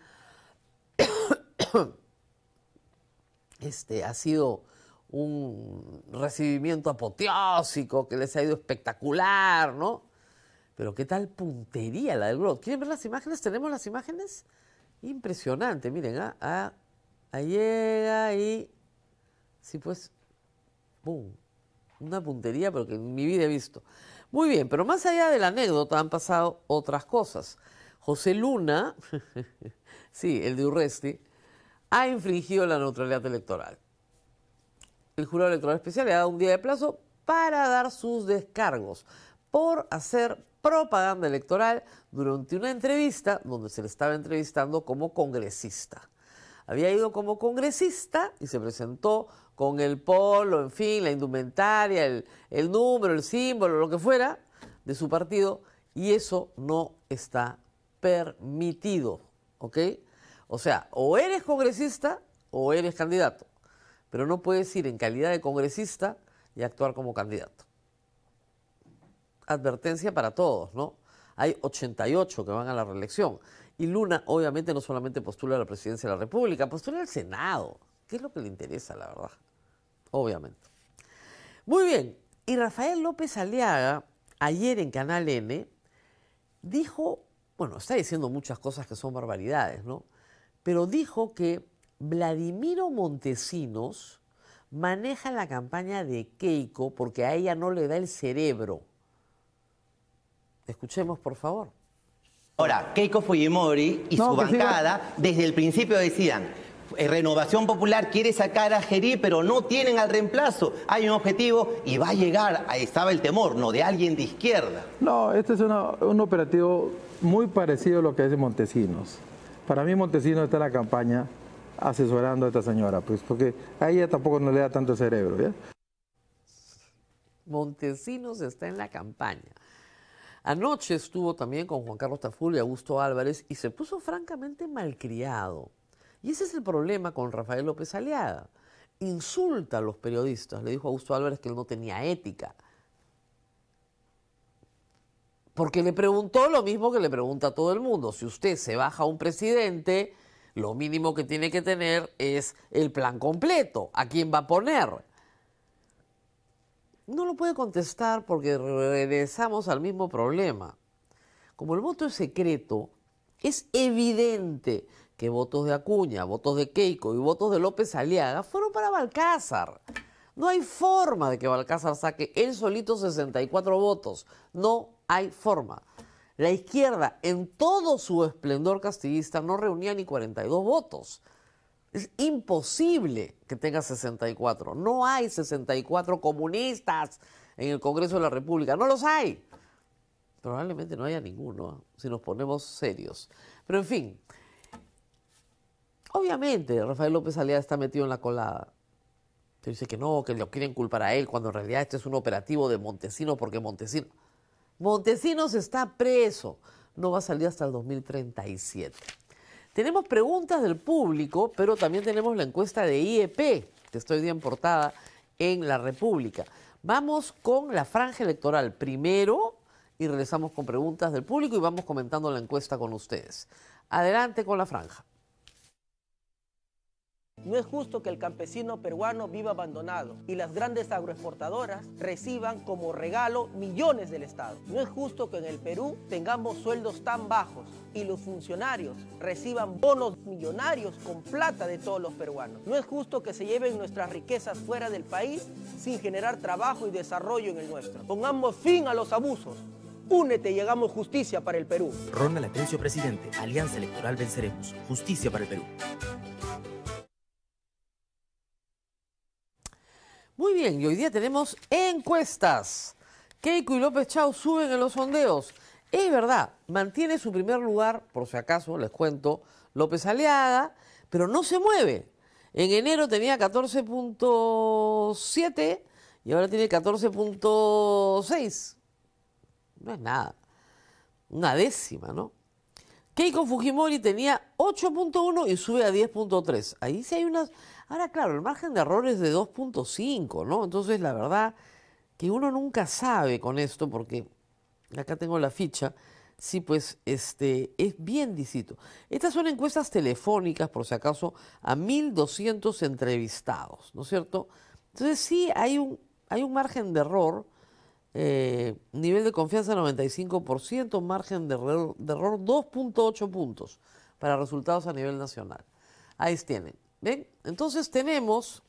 este, ha sido un recibimiento apoteósico, que les ha ido espectacular, ¿no? Pero qué tal puntería la del globo. ¿Quieren ver las imágenes? ¿Tenemos las imágenes? Impresionante, miren, ¿ah? Ah, ahí llega y... Sí, pues, ¡pum! Una puntería, pero que en mi vida he visto. Muy bien, pero más allá de la anécdota han pasado otras cosas. José Luna, sí, el de Urresti, ha infringido la neutralidad electoral. El jurado electoral especial le ha dado un día de plazo para dar sus descargos por hacer propaganda electoral durante una entrevista donde se le estaba entrevistando como congresista. Había ido como congresista y se presentó con el polo, en fin, la indumentaria, el, el número, el símbolo, lo que fuera de su partido, y eso no está permitido, ¿ok? O sea, o eres congresista o eres candidato, pero no puedes ir en calidad de congresista y actuar como candidato. Advertencia para todos, ¿no? Hay ochenta y ocho que van a la reelección. Y Luna, obviamente, no solamente postula a la presidencia de la República, postula al Senado, que es lo que le interesa, la verdad. Obviamente. Muy bien. Y Rafael López Aliaga, ayer en Canal N, dijo, bueno, está diciendo muchas cosas que son barbaridades, ¿no? Pero dijo que Vladimiro Montesinos maneja la campaña de Keiko porque a ella no le da el cerebro. Escuchemos, por favor. Ahora, Keiko Fujimori y No, su que siga. bancada desde el principio decían, eh, Renovación Popular quiere sacar a Gerí, pero no tienen al reemplazo. Hay un objetivo y va a llegar, ahí estaba el temor, ¿no?, de alguien de izquierda. No, este es una- un operativo muy parecido a lo que hace Montesinos. Para mí Montesinos está en la campaña asesorando a esta señora, pues porque a ella tampoco no le da tanto cerebro, ¿ya? Montesinos está en la campaña. Anoche estuvo también con Juan Carlos Tafur y Augusto Álvarez y se puso francamente malcriado. Y ese es el problema con Rafael López Aliaga. Insulta a los periodistas. Le dijo a Augusto Álvarez que él no tenía ética. Porque le preguntó lo mismo que le pregunta a todo el mundo. Si usted se baja a un presidente, lo mínimo que tiene que tener es el plan completo. ¿A quién va a poner? No lo puede contestar porque regresamos al mismo problema. Como el voto es secreto, es evidente que votos de Acuña, votos de Keiko y votos de López Aliaga fueron para Balcázar. No hay forma de que Balcázar saque él solito sesenta y cuatro votos. No hay forma. La izquierda, en todo su esplendor castillista, no reunía ni cuarenta y dos votos. Es imposible que tenga sesenta y cuatro. No hay sesenta y cuatro comunistas en el Congreso de la República. No los hay. Probablemente no haya ninguno, ¿eh? Si nos ponemos serios. Pero en fin, Obviamente, Rafael López Aliaga está metido en la colada. Te dice que no, que lo quieren culpar a él, cuando en realidad este es un operativo de Montesinos, porque Montesinos... Montesinos está preso. No va a salir hasta el dos mil treinta y siete. Tenemos preguntas del público, pero también tenemos la encuesta de I E P, que estoy bien portada en La República. Vamos con la franja electoral primero y regresamos con preguntas del público y vamos comentando la encuesta con ustedes. Adelante con la franja. No es justo que el campesino peruano viva abandonado y las grandes agroexportadoras reciban como regalo millones del Estado. No es justo que en el Perú tengamos sueldos tan bajos y los funcionarios reciban bonos millonarios con plata de todos los peruanos. No es justo que se lleven nuestras riquezas fuera del país sin generar trabajo y desarrollo en el nuestro. Pongamos fin a los abusos. Únete y hagamos justicia para el Perú. Ronald Atencio, presidente. Alianza Electoral Venceremos. Justicia para el Perú. Muy bien, y hoy día tenemos encuestas. Keiko y López Chau suben en los sondeos. Es verdad, mantiene su primer lugar, por si acaso, les cuento, López Aliaga, pero no se mueve. En enero tenía catorce punto siete y ahora tiene catorce punto seis. No es nada. Una décima, ¿no? Keiko Fujimori tenía ocho punto uno y sube a diez punto tres. Ahí sí hay unas... Ahora, claro, el margen de error es de dos punto cinco, ¿no? Entonces, la verdad que uno nunca sabe con esto, porque acá tengo la ficha, sí, pues, este, es bien distinto. Estas son encuestas telefónicas, por si acaso, a mil doscientos entrevistados, ¿no es cierto? Entonces, sí hay un, hay un margen de error, eh, nivel de confianza noventa y cinco por ciento, margen de error, de error dos punto ocho puntos para resultados a nivel nacional. Ahí tienen. ¿Ven? Entonces tenemos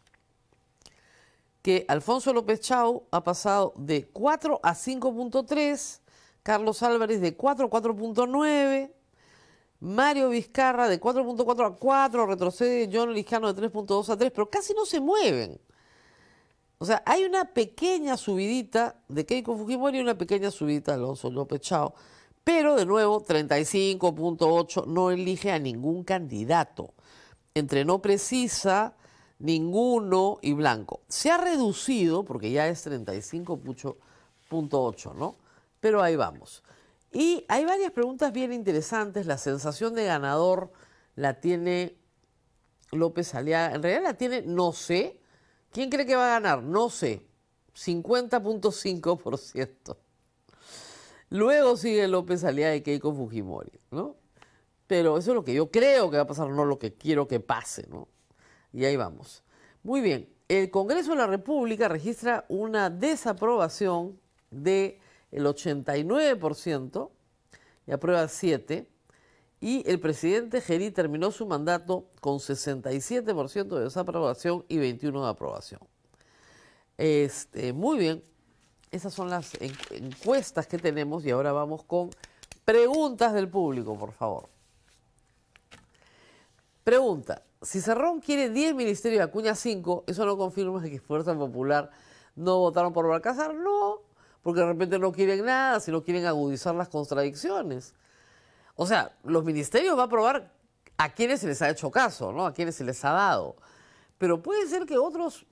que Alfonso López Chau ha pasado de cuatro a cinco punto tres, Carlos Álvarez de cuatro a cuatro punto nueve, Mario Vizcarra de cuatro punto cuatro a cuatro, retrocede John Lijano de tres punto dos a tres, pero casi no se mueven. O sea, hay una pequeña subidita de Keiko Fujimori y una pequeña subidita de Alfonso López Chau, pero de nuevo treinta y cinco punto ocho no elige a ningún candidato. Entre no precisa, ninguno y blanco. Se ha reducido, porque ya es treinta y cinco punto ocho, ¿no? Pero ahí vamos. Y hay varias preguntas bien interesantes. La sensación de ganador la tiene López Aliaga. En realidad la tiene no sé. ¿Quién cree que va a ganar? No sé. cincuenta punto cinco por ciento. Luego sigue López Aliaga y Keiko Fujimori, ¿no? Pero eso es lo que yo creo que va a pasar, no lo que quiero que pase, ¿no? Y ahí vamos. Muy bien, el Congreso de la República registra una desaprobación del ochenta y nueve por ciento y aprueba siete, y el presidente Gerí terminó su mandato con sesenta y siete por ciento de desaprobación y veintiuno de aprobación. Este, muy bien, esas son las encuestas que tenemos y ahora vamos con preguntas del público, por favor. Pregunta, si Cerrón quiere diez ministerios y Acuña cinco, ¿eso no confirma que Fuerza Popular no votaron por Balcázar? No, porque de repente no quieren nada, sino quieren agudizar las contradicciones. O sea, los ministerios va a probar a quienes se les ha hecho caso, ¿no? A quienes se les ha dado. Pero puede ser que otros,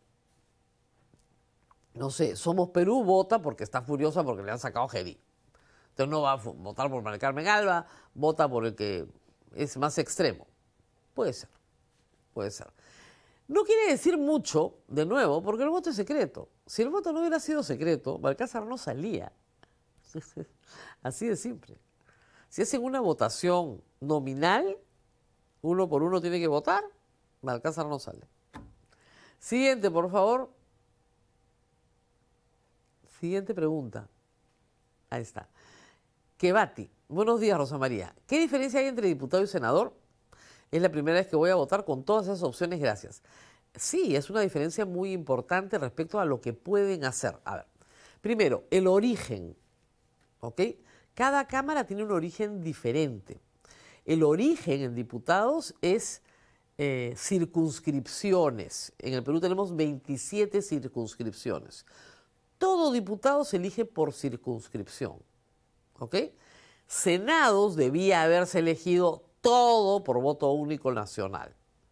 no sé, Somos Perú vota porque está furiosa porque le han sacado Gerí. Entonces no va a votar por María Carmen Alba, vota por el que es más extremo. Puede ser, puede ser. No quiere decir mucho, de nuevo, porque el voto es secreto. Si el voto no hubiera sido secreto, Balcázar no salía. Así de simple. Si hacen una votación nominal, uno por uno tiene que votar, Balcázar no sale. Siguiente, por favor. Siguiente pregunta. Ahí está. Kebati. Buenos días, Rosa María. ¿Qué diferencia hay entre diputado y senador? Es la primera vez que voy a votar con todas esas opciones, gracias. Sí, es una diferencia muy importante respecto a lo que pueden hacer. A ver, primero, el origen, ¿ok? Cada Cámara tiene un origen diferente. El origen en diputados es eh, circunscripciones. En el Perú tenemos veintisiete circunscripciones. Todo diputado se elige por circunscripción, ¿ok? Senados debía haberse elegido todo por voto único nacional.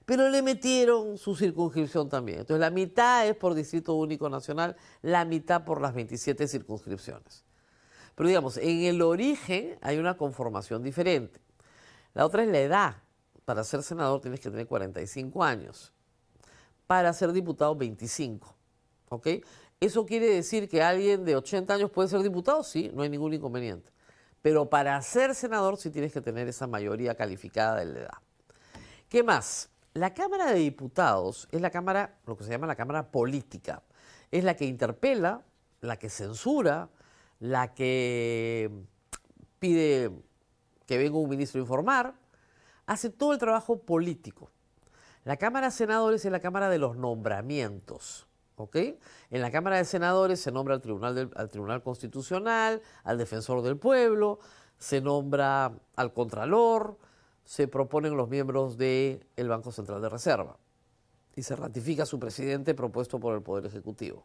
pero le metieron su circunscripción también. Entonces la mitad es por Distrito Único Nacional, la mitad por las veintisiete circunscripciones. Pero digamos, en el origen hay una conformación diferente. La otra es la edad. Para ser senador tienes que tener cuarenta y cinco años. Para ser diputado, veinticinco. ¿Ok? ¿Eso quiere decir que alguien de ochenta años puede ser diputado? Sí, no hay ningún inconveniente. Pero para ser senador sí tienes que tener esa mayoría calificada de la edad. ¿Qué más? La Cámara de Diputados es la Cámara, lo que se llama la Cámara política. Es la que interpela, la que censura, la que pide que venga un ministro a informar, hace todo el trabajo político. La Cámara de Senadores es la Cámara de los nombramientos. ¿Ok? En la Cámara de Senadores se nombra al Tribunal, del, al Tribunal Constitucional, al Defensor del Pueblo, se nombra al Contralor, se proponen los miembros del Banco Central de Reserva y se ratifica su presidente propuesto por el Poder Ejecutivo.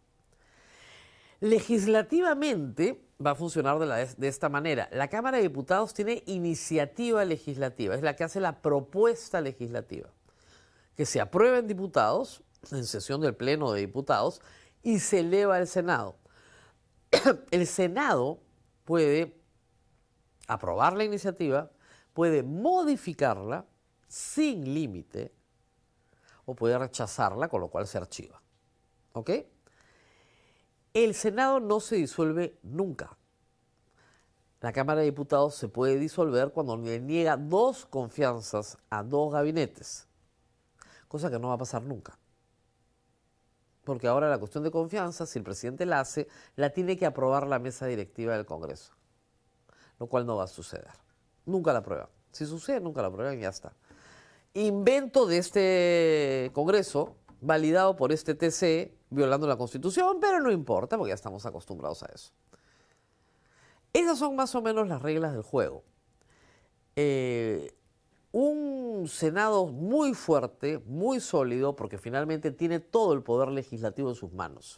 Legislativamente va a funcionar de, la, de esta manera. La Cámara de Diputados tiene iniciativa legislativa, es la que hace la propuesta legislativa, que se aprueba en diputados, en sesión del Pleno de Diputados, y se eleva al Senado. El Senado puede aprobar la iniciativa, puede modificarla sin límite o puede rechazarla, con lo cual se archiva. ¿Ok? El Senado no se disuelve nunca. La Cámara de Diputados se puede disolver cuando le niega dos confianzas a dos gabinetes, cosa que no va a pasar nunca. Porque ahora la cuestión de confianza, si el presidente la hace, la tiene que aprobar la mesa directiva del Congreso, lo cual no va a suceder. Nunca la aprueban. Si sucede, nunca la aprueban y ya está. Invento de este Congreso, validado por este T C, violando la Constitución, pero no importa porque ya estamos acostumbrados a eso. Esas son más o menos las reglas del juego. Eh, un Senado muy fuerte, muy sólido, porque finalmente tiene todo el poder legislativo en sus manos.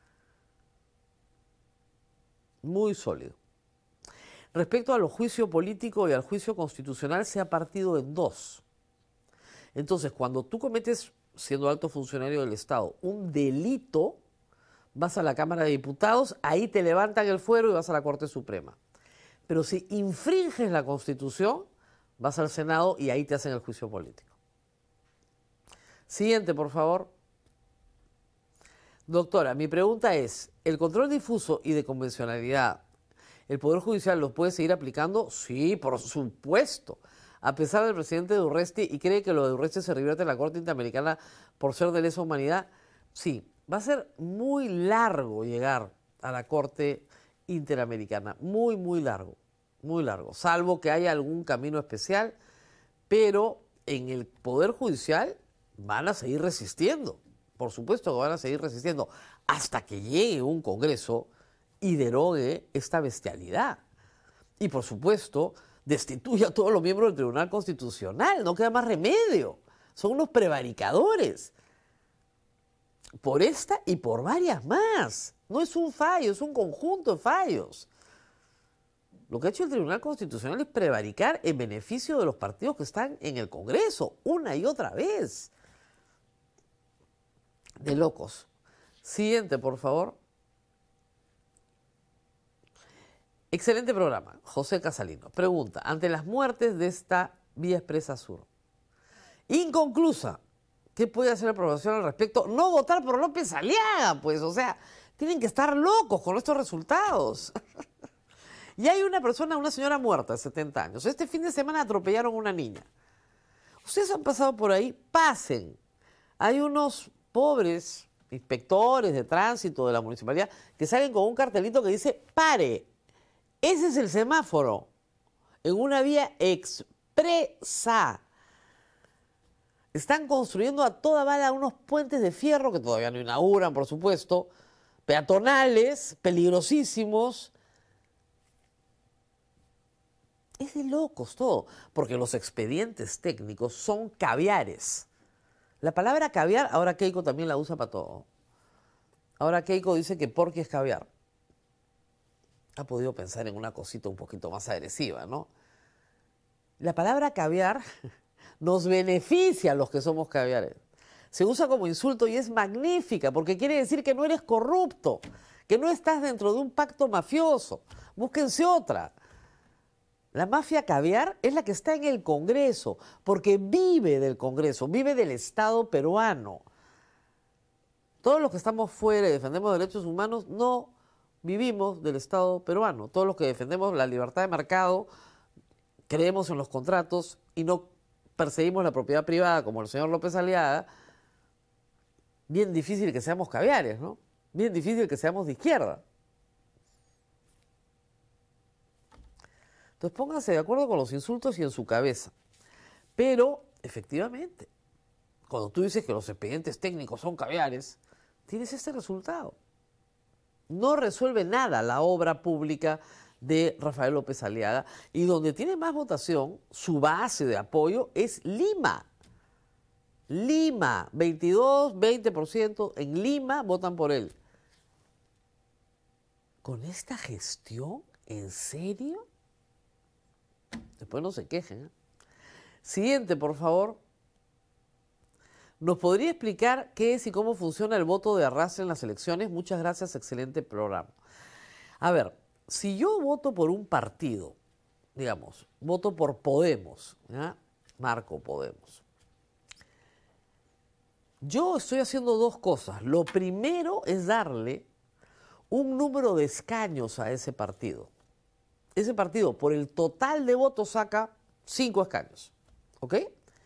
Muy sólido. Respecto a los juicios políticos y al juicio constitucional, se ha partido en dos. Entonces, cuando tú cometes, siendo alto funcionario del Estado, un delito, vas a la Cámara de Diputados, ahí te levantan el fuero y vas a la Corte Suprema. Pero si infringes la Constitución, vas al Senado y ahí te hacen el juicio político. Siguiente, por favor. Doctora, mi pregunta es, ¿el control difuso y de convencionalidad, el Poder Judicial los puede seguir aplicando? Sí, por supuesto. A pesar del presidente de Urresti, y cree que lo de Urresti se revierte en la Corte Interamericana por ser de lesa humanidad, sí, va a ser muy largo llegar a la Corte Interamericana, muy, muy largo, muy largo, salvo que haya algún camino especial, pero en el Poder Judicial van a seguir resistiendo, por supuesto que van a seguir resistiendo, hasta que llegue un Congreso y derogue esta bestialidad. Y por supuesto, destituye a todos los miembros del Tribunal Constitucional, no queda más remedio, son unos prevaricadores. Por esta y por varias más. No es un fallo, es un conjunto de fallos. Lo que ha hecho el Tribunal Constitucional es prevaricar en beneficio de los partidos que están en el Congreso, una y otra vez. De locos. Siguiente, por favor. Excelente programa. José Casalino pregunta, ante las muertes de esta vía expresa sur, inconclusa, ¿qué puede hacer la aprobación al respecto? No votar por López Aliaga, pues, o sea, tienen que estar locos con estos resultados. Y hay una persona, una señora muerta de setenta años. Este fin de semana atropellaron a una niña. Ustedes han pasado por ahí, pasen. Hay unos pobres inspectores de tránsito de la municipalidad que salen con un cartelito que dice, pare. Ese es el semáforo, en una vía expresa. Están construyendo a toda bala unos puentes de fierro que todavía no inauguran, por supuesto, peatonales, peligrosísimos. Es de locos todo, porque los expedientes técnicos son caviares. La palabra caviar, ahora Keiko también la usa para todo. Ahora Keiko dice que porque es caviar. Ha podido pensar en una cosita un poquito más agresiva, ¿no? La palabra caviar nos beneficia a los que somos caviares. Se usa como insulto y es magnífica porque quiere decir que no eres corrupto, que no estás dentro de un pacto mafioso. Búsquense otra. La mafia caviar es la que está en el Congreso, porque vive del Congreso, vive del Estado peruano. Todos los que estamos fuera y defendemos derechos humanos no vivimos del Estado peruano. Todos los que defendemos la libertad de mercado, creemos en los contratos y no perseguimos la propiedad privada como el señor López Aliaga, bien difícil que seamos caviares, ¿no? Bien difícil que seamos de izquierda. Entonces pónganse de acuerdo con los insultos y en su cabeza. Pero, efectivamente, cuando tú dices que los expedientes técnicos son caviares, tienes este resultado. No resuelve nada la obra pública de Rafael López Aliaga, y donde tiene más votación, su base de apoyo es Lima. Lima, veintidós, veinte por ciento en Lima votan por él. ¿Con esta gestión? ¿En serio? Después no se quejen, ¿eh? Siguiente, por favor. ¿Nos podría explicar qué es y cómo funciona el voto de arrastre en las elecciones? Muchas gracias, excelente programa. A ver, si yo voto por un partido, digamos, voto por Podemos, ¿ya? Marco Podemos. Yo estoy haciendo dos cosas. Lo primero es darle un número de escaños a ese partido. Ese partido, por el total de votos, saca cinco escaños. ¿Ok?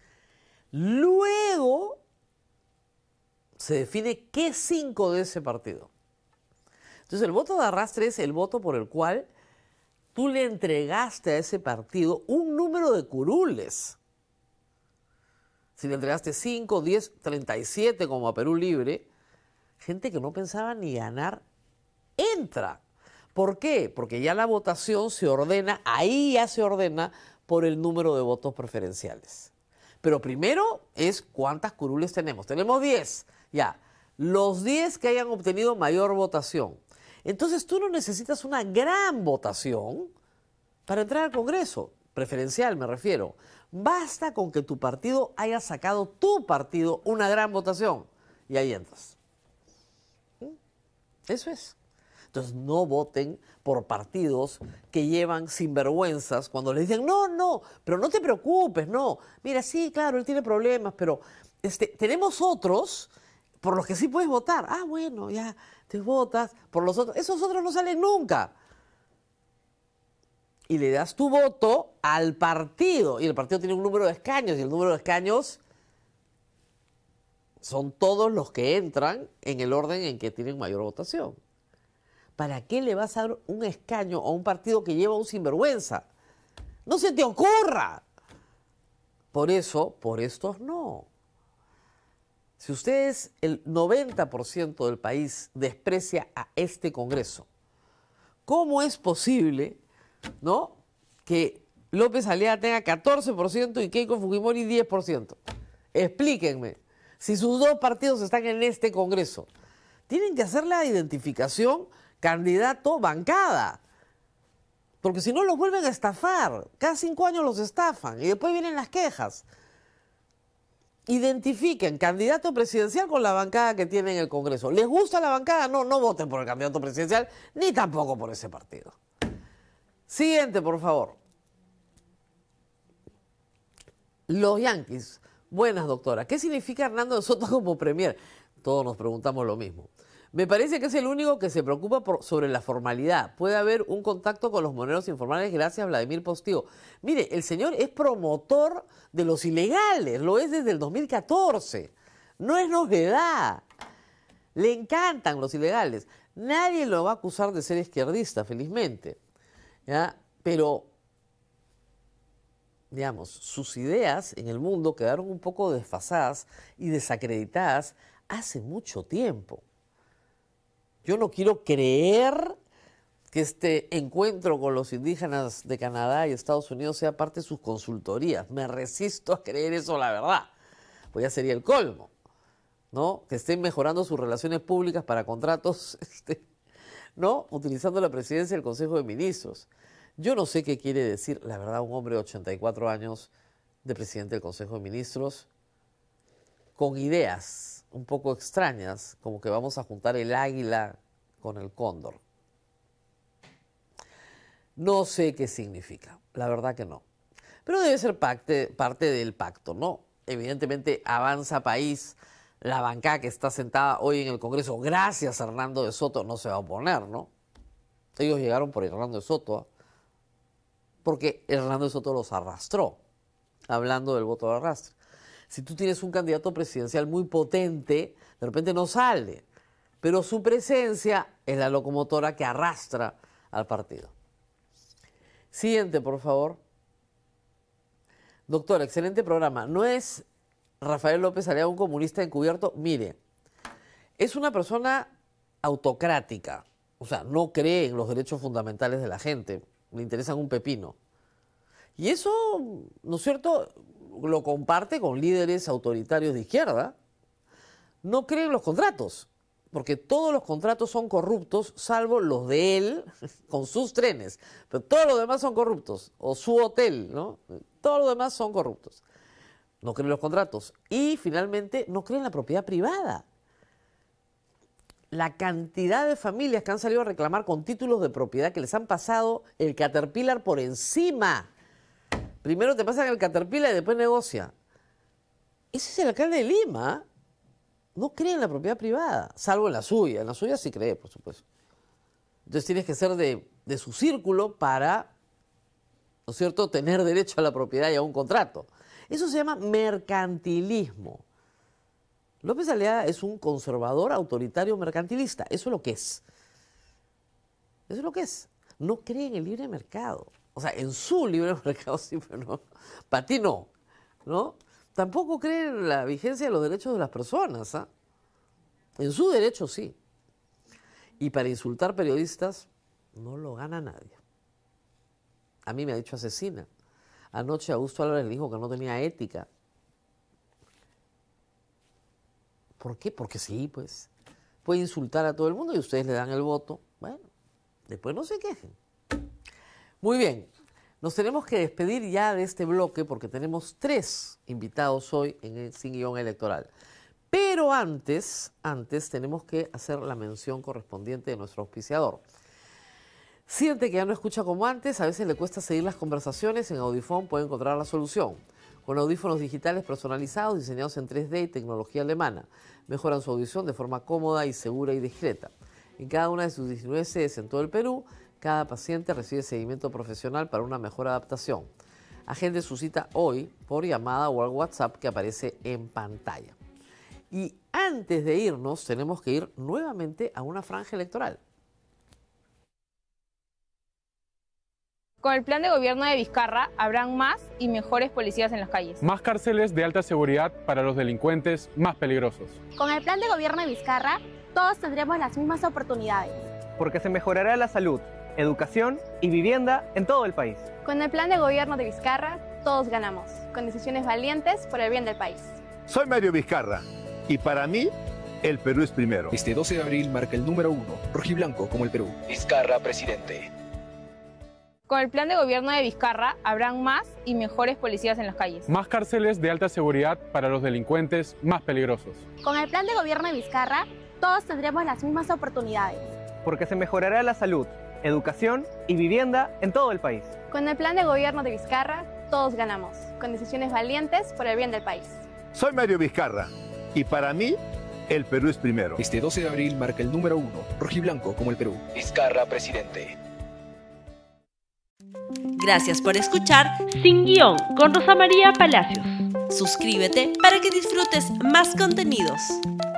Luego se define qué cinco de ese partido. Entonces, el voto de arrastre es el voto por el cual tú le entregaste a ese partido un número de curules. Si le entregaste cinco, diez, treinta y siete como a Perú Libre, gente que no pensaba ni ganar, entra. ¿Por qué? Porque ya la votación se ordena, ahí ya se ordena por el número de votos preferenciales. Pero primero es cuántas curules tenemos. Tenemos diez, ya. Los diez que hayan obtenido mayor votación. Entonces tú no necesitas una gran votación para entrar al Congreso, preferencial me refiero. Basta con que tu partido haya sacado, tu partido, una gran votación y ahí entras. Eso es. Entonces no voten por partidos que llevan sinvergüenzas cuando les dicen, no, no, pero no te preocupes, no. Mira, sí, claro, él tiene problemas, pero este, tenemos otros por los que sí puedes votar. Ah, bueno, ya, te votas por los otros. Esos otros no salen nunca. Y le das tu voto al partido. Y el partido tiene un número de escaños. Y el número de escaños son todos los que entran en el orden en que tienen mayor votación. ¿Para qué le vas a dar un escaño a un partido que lleva un sinvergüenza? ¡No se te ocurra! Por eso, por estos no. Si ustedes, el noventa por ciento del país desprecia a este Congreso, ¿cómo es posible, ¿no?, que López Aliaga tenga catorce por ciento y Keiko Fujimori diez por ciento? Explíquenme. Si sus dos partidos están en este Congreso, tienen que hacer la identificación candidato-bancada. Porque si no los vuelven a estafar. Cada cinco años los estafan y después vienen las quejas. Identifiquen candidato presidencial con la bancada que tiene en el Congreso. ¿Les gusta la bancada? No, no voten por el candidato presidencial ni tampoco por ese partido. Siguiente, por favor. Los Yankees. Buenas, doctora. ¿Qué significa Hernando de Soto como premier? Todos nos preguntamos lo mismo. Me parece que es el único que se preocupa por, sobre la formalidad. Puede haber un contacto con los moneros informales gracias a Vladimir Postigo. Mire, el señor es promotor de los ilegales, lo es desde el dos mil catorce. No es novedad. Le encantan los ilegales. Nadie lo va a acusar de ser izquierdista, felizmente. ¿Ya? Pero, digamos, sus ideas en el mundo quedaron un poco desfasadas y desacreditadas hace mucho tiempo. Yo no quiero creer que este encuentro con los indígenas de Canadá y Estados Unidos sea parte de sus consultorías. Me resisto a creer eso, la verdad. Pues ya sería el colmo, ¿no? Que estén mejorando sus relaciones públicas para contratos, este, ¿no?, utilizando la presidencia del Consejo de Ministros. Yo no sé qué quiere decir, la verdad, un hombre de ochenta y cuatro años de presidente del Consejo de Ministros con ideas un poco extrañas, como que vamos a juntar el águila con el cóndor. No sé qué significa, la verdad que no. Pero debe ser parte, parte del pacto, ¿no? Evidentemente Avanza País, la bancada que está sentada hoy en el Congreso, gracias a Hernando de Soto, no se va a oponer, ¿no? Ellos llegaron por Hernando de Soto, ¿eh? Porque Hernando de Soto los arrastró, hablando del voto de arrastre. Si tú tienes un candidato presidencial muy potente, de repente no sale, pero su presencia es la locomotora que arrastra al partido. Siguiente, por favor. Doctor, excelente programa. ¿No es Rafael López Aliaga un comunista encubierto? Mire, es una persona autocrática, o sea, no cree en los derechos fundamentales de la gente, le interesan un pepino. Y eso, ¿no es cierto?, lo comparte con líderes autoritarios de izquierda. No cree en los contratos, porque todos los contratos son corruptos, salvo los de él con sus trenes. Pero todos los demás son corruptos, o su hotel, ¿no? Todos los demás son corruptos. No cree en los contratos. Y finalmente, no cree en la propiedad privada. La cantidad de familias que han salido a reclamar con títulos de propiedad que les han pasado el Caterpillar por encima. Primero te pasan el Caterpillar y después negocia. Ese es el alcalde de Lima. No cree en la propiedad privada, salvo en la suya. En la suya sí cree, por supuesto. Entonces tienes que ser de, de su círculo para, ¿no es cierto?, tener derecho a la propiedad y a un contrato. Eso se llama mercantilismo. López Aliaga es un conservador autoritario mercantilista. Eso es lo que es. Eso es lo que es. No cree en el libre mercado. O sea, en su libre mercado sí, pero no. Para ti no, ¿no? Tampoco cree en la vigencia de los derechos de las personas, ¿ah? En su derecho sí. Y para insultar periodistas no lo gana nadie. A mí me ha dicho asesina. Anoche Augusto Álvarez le dijo que no tenía ética. ¿Por qué? Porque sí, pues. Puede insultar a todo el mundo y ustedes le dan el voto. Bueno, después no se quejen. Muy bien. Nos tenemos que despedir ya de este bloque porque tenemos tres invitados hoy en el Sin Guión Electoral. Pero antes, antes tenemos que hacer la mención correspondiente de nuestro auspiciador. Siente que ya no escucha como antes, a veces le cuesta seguir las conversaciones, en Audifone puede encontrar la solución. Con audífonos digitales personalizados, diseñados en tres D y tecnología alemana, mejoran su audición de forma cómoda y segura y discreta. En cada una de sus diecinueve sedes en todo el Perú, cada paciente recibe seguimiento profesional para una mejor adaptación. Agende su cita hoy por llamada o al WhatsApp que aparece en pantalla. Y antes de irnos, tenemos que ir nuevamente a una franja electoral. Con el plan de gobierno de Vizcarra, habrán más y mejores policías en las calles. Más cárceles de alta seguridad para los delincuentes más peligrosos. Con el plan de gobierno de Vizcarra, todos tendremos las mismas oportunidades. Porque se mejorará la salud, educación y vivienda en todo el país. Con el plan de gobierno de Vizcarra, todos ganamos, con decisiones valientes por el bien del país. Soy Mario Vizcarra y para mí, el Perú es primero. Este doce de abril marca el número uno, rojiblanco como el Perú. Vizcarra, presidente. Con el plan de gobierno de Vizcarra, habrán más y mejores policías en las calles. Más cárceles de alta seguridad para los delincuentes más peligrosos. Con el plan de gobierno de Vizcarra, todos tendremos las mismas oportunidades. Porque se mejorará la salud, educación y vivienda en todo el país. Con el plan de gobierno de Vizcarra, todos ganamos, con decisiones valientes por el bien del país. Soy Mario Vizcarra y para mí, el Perú es primero. Este doce de abril marca el número uno, rojiblanco como el Perú. Vizcarra, presidente. Gracias por escuchar Sin Guión con Rosa María Palacios. Suscríbete para que disfrutes más contenidos.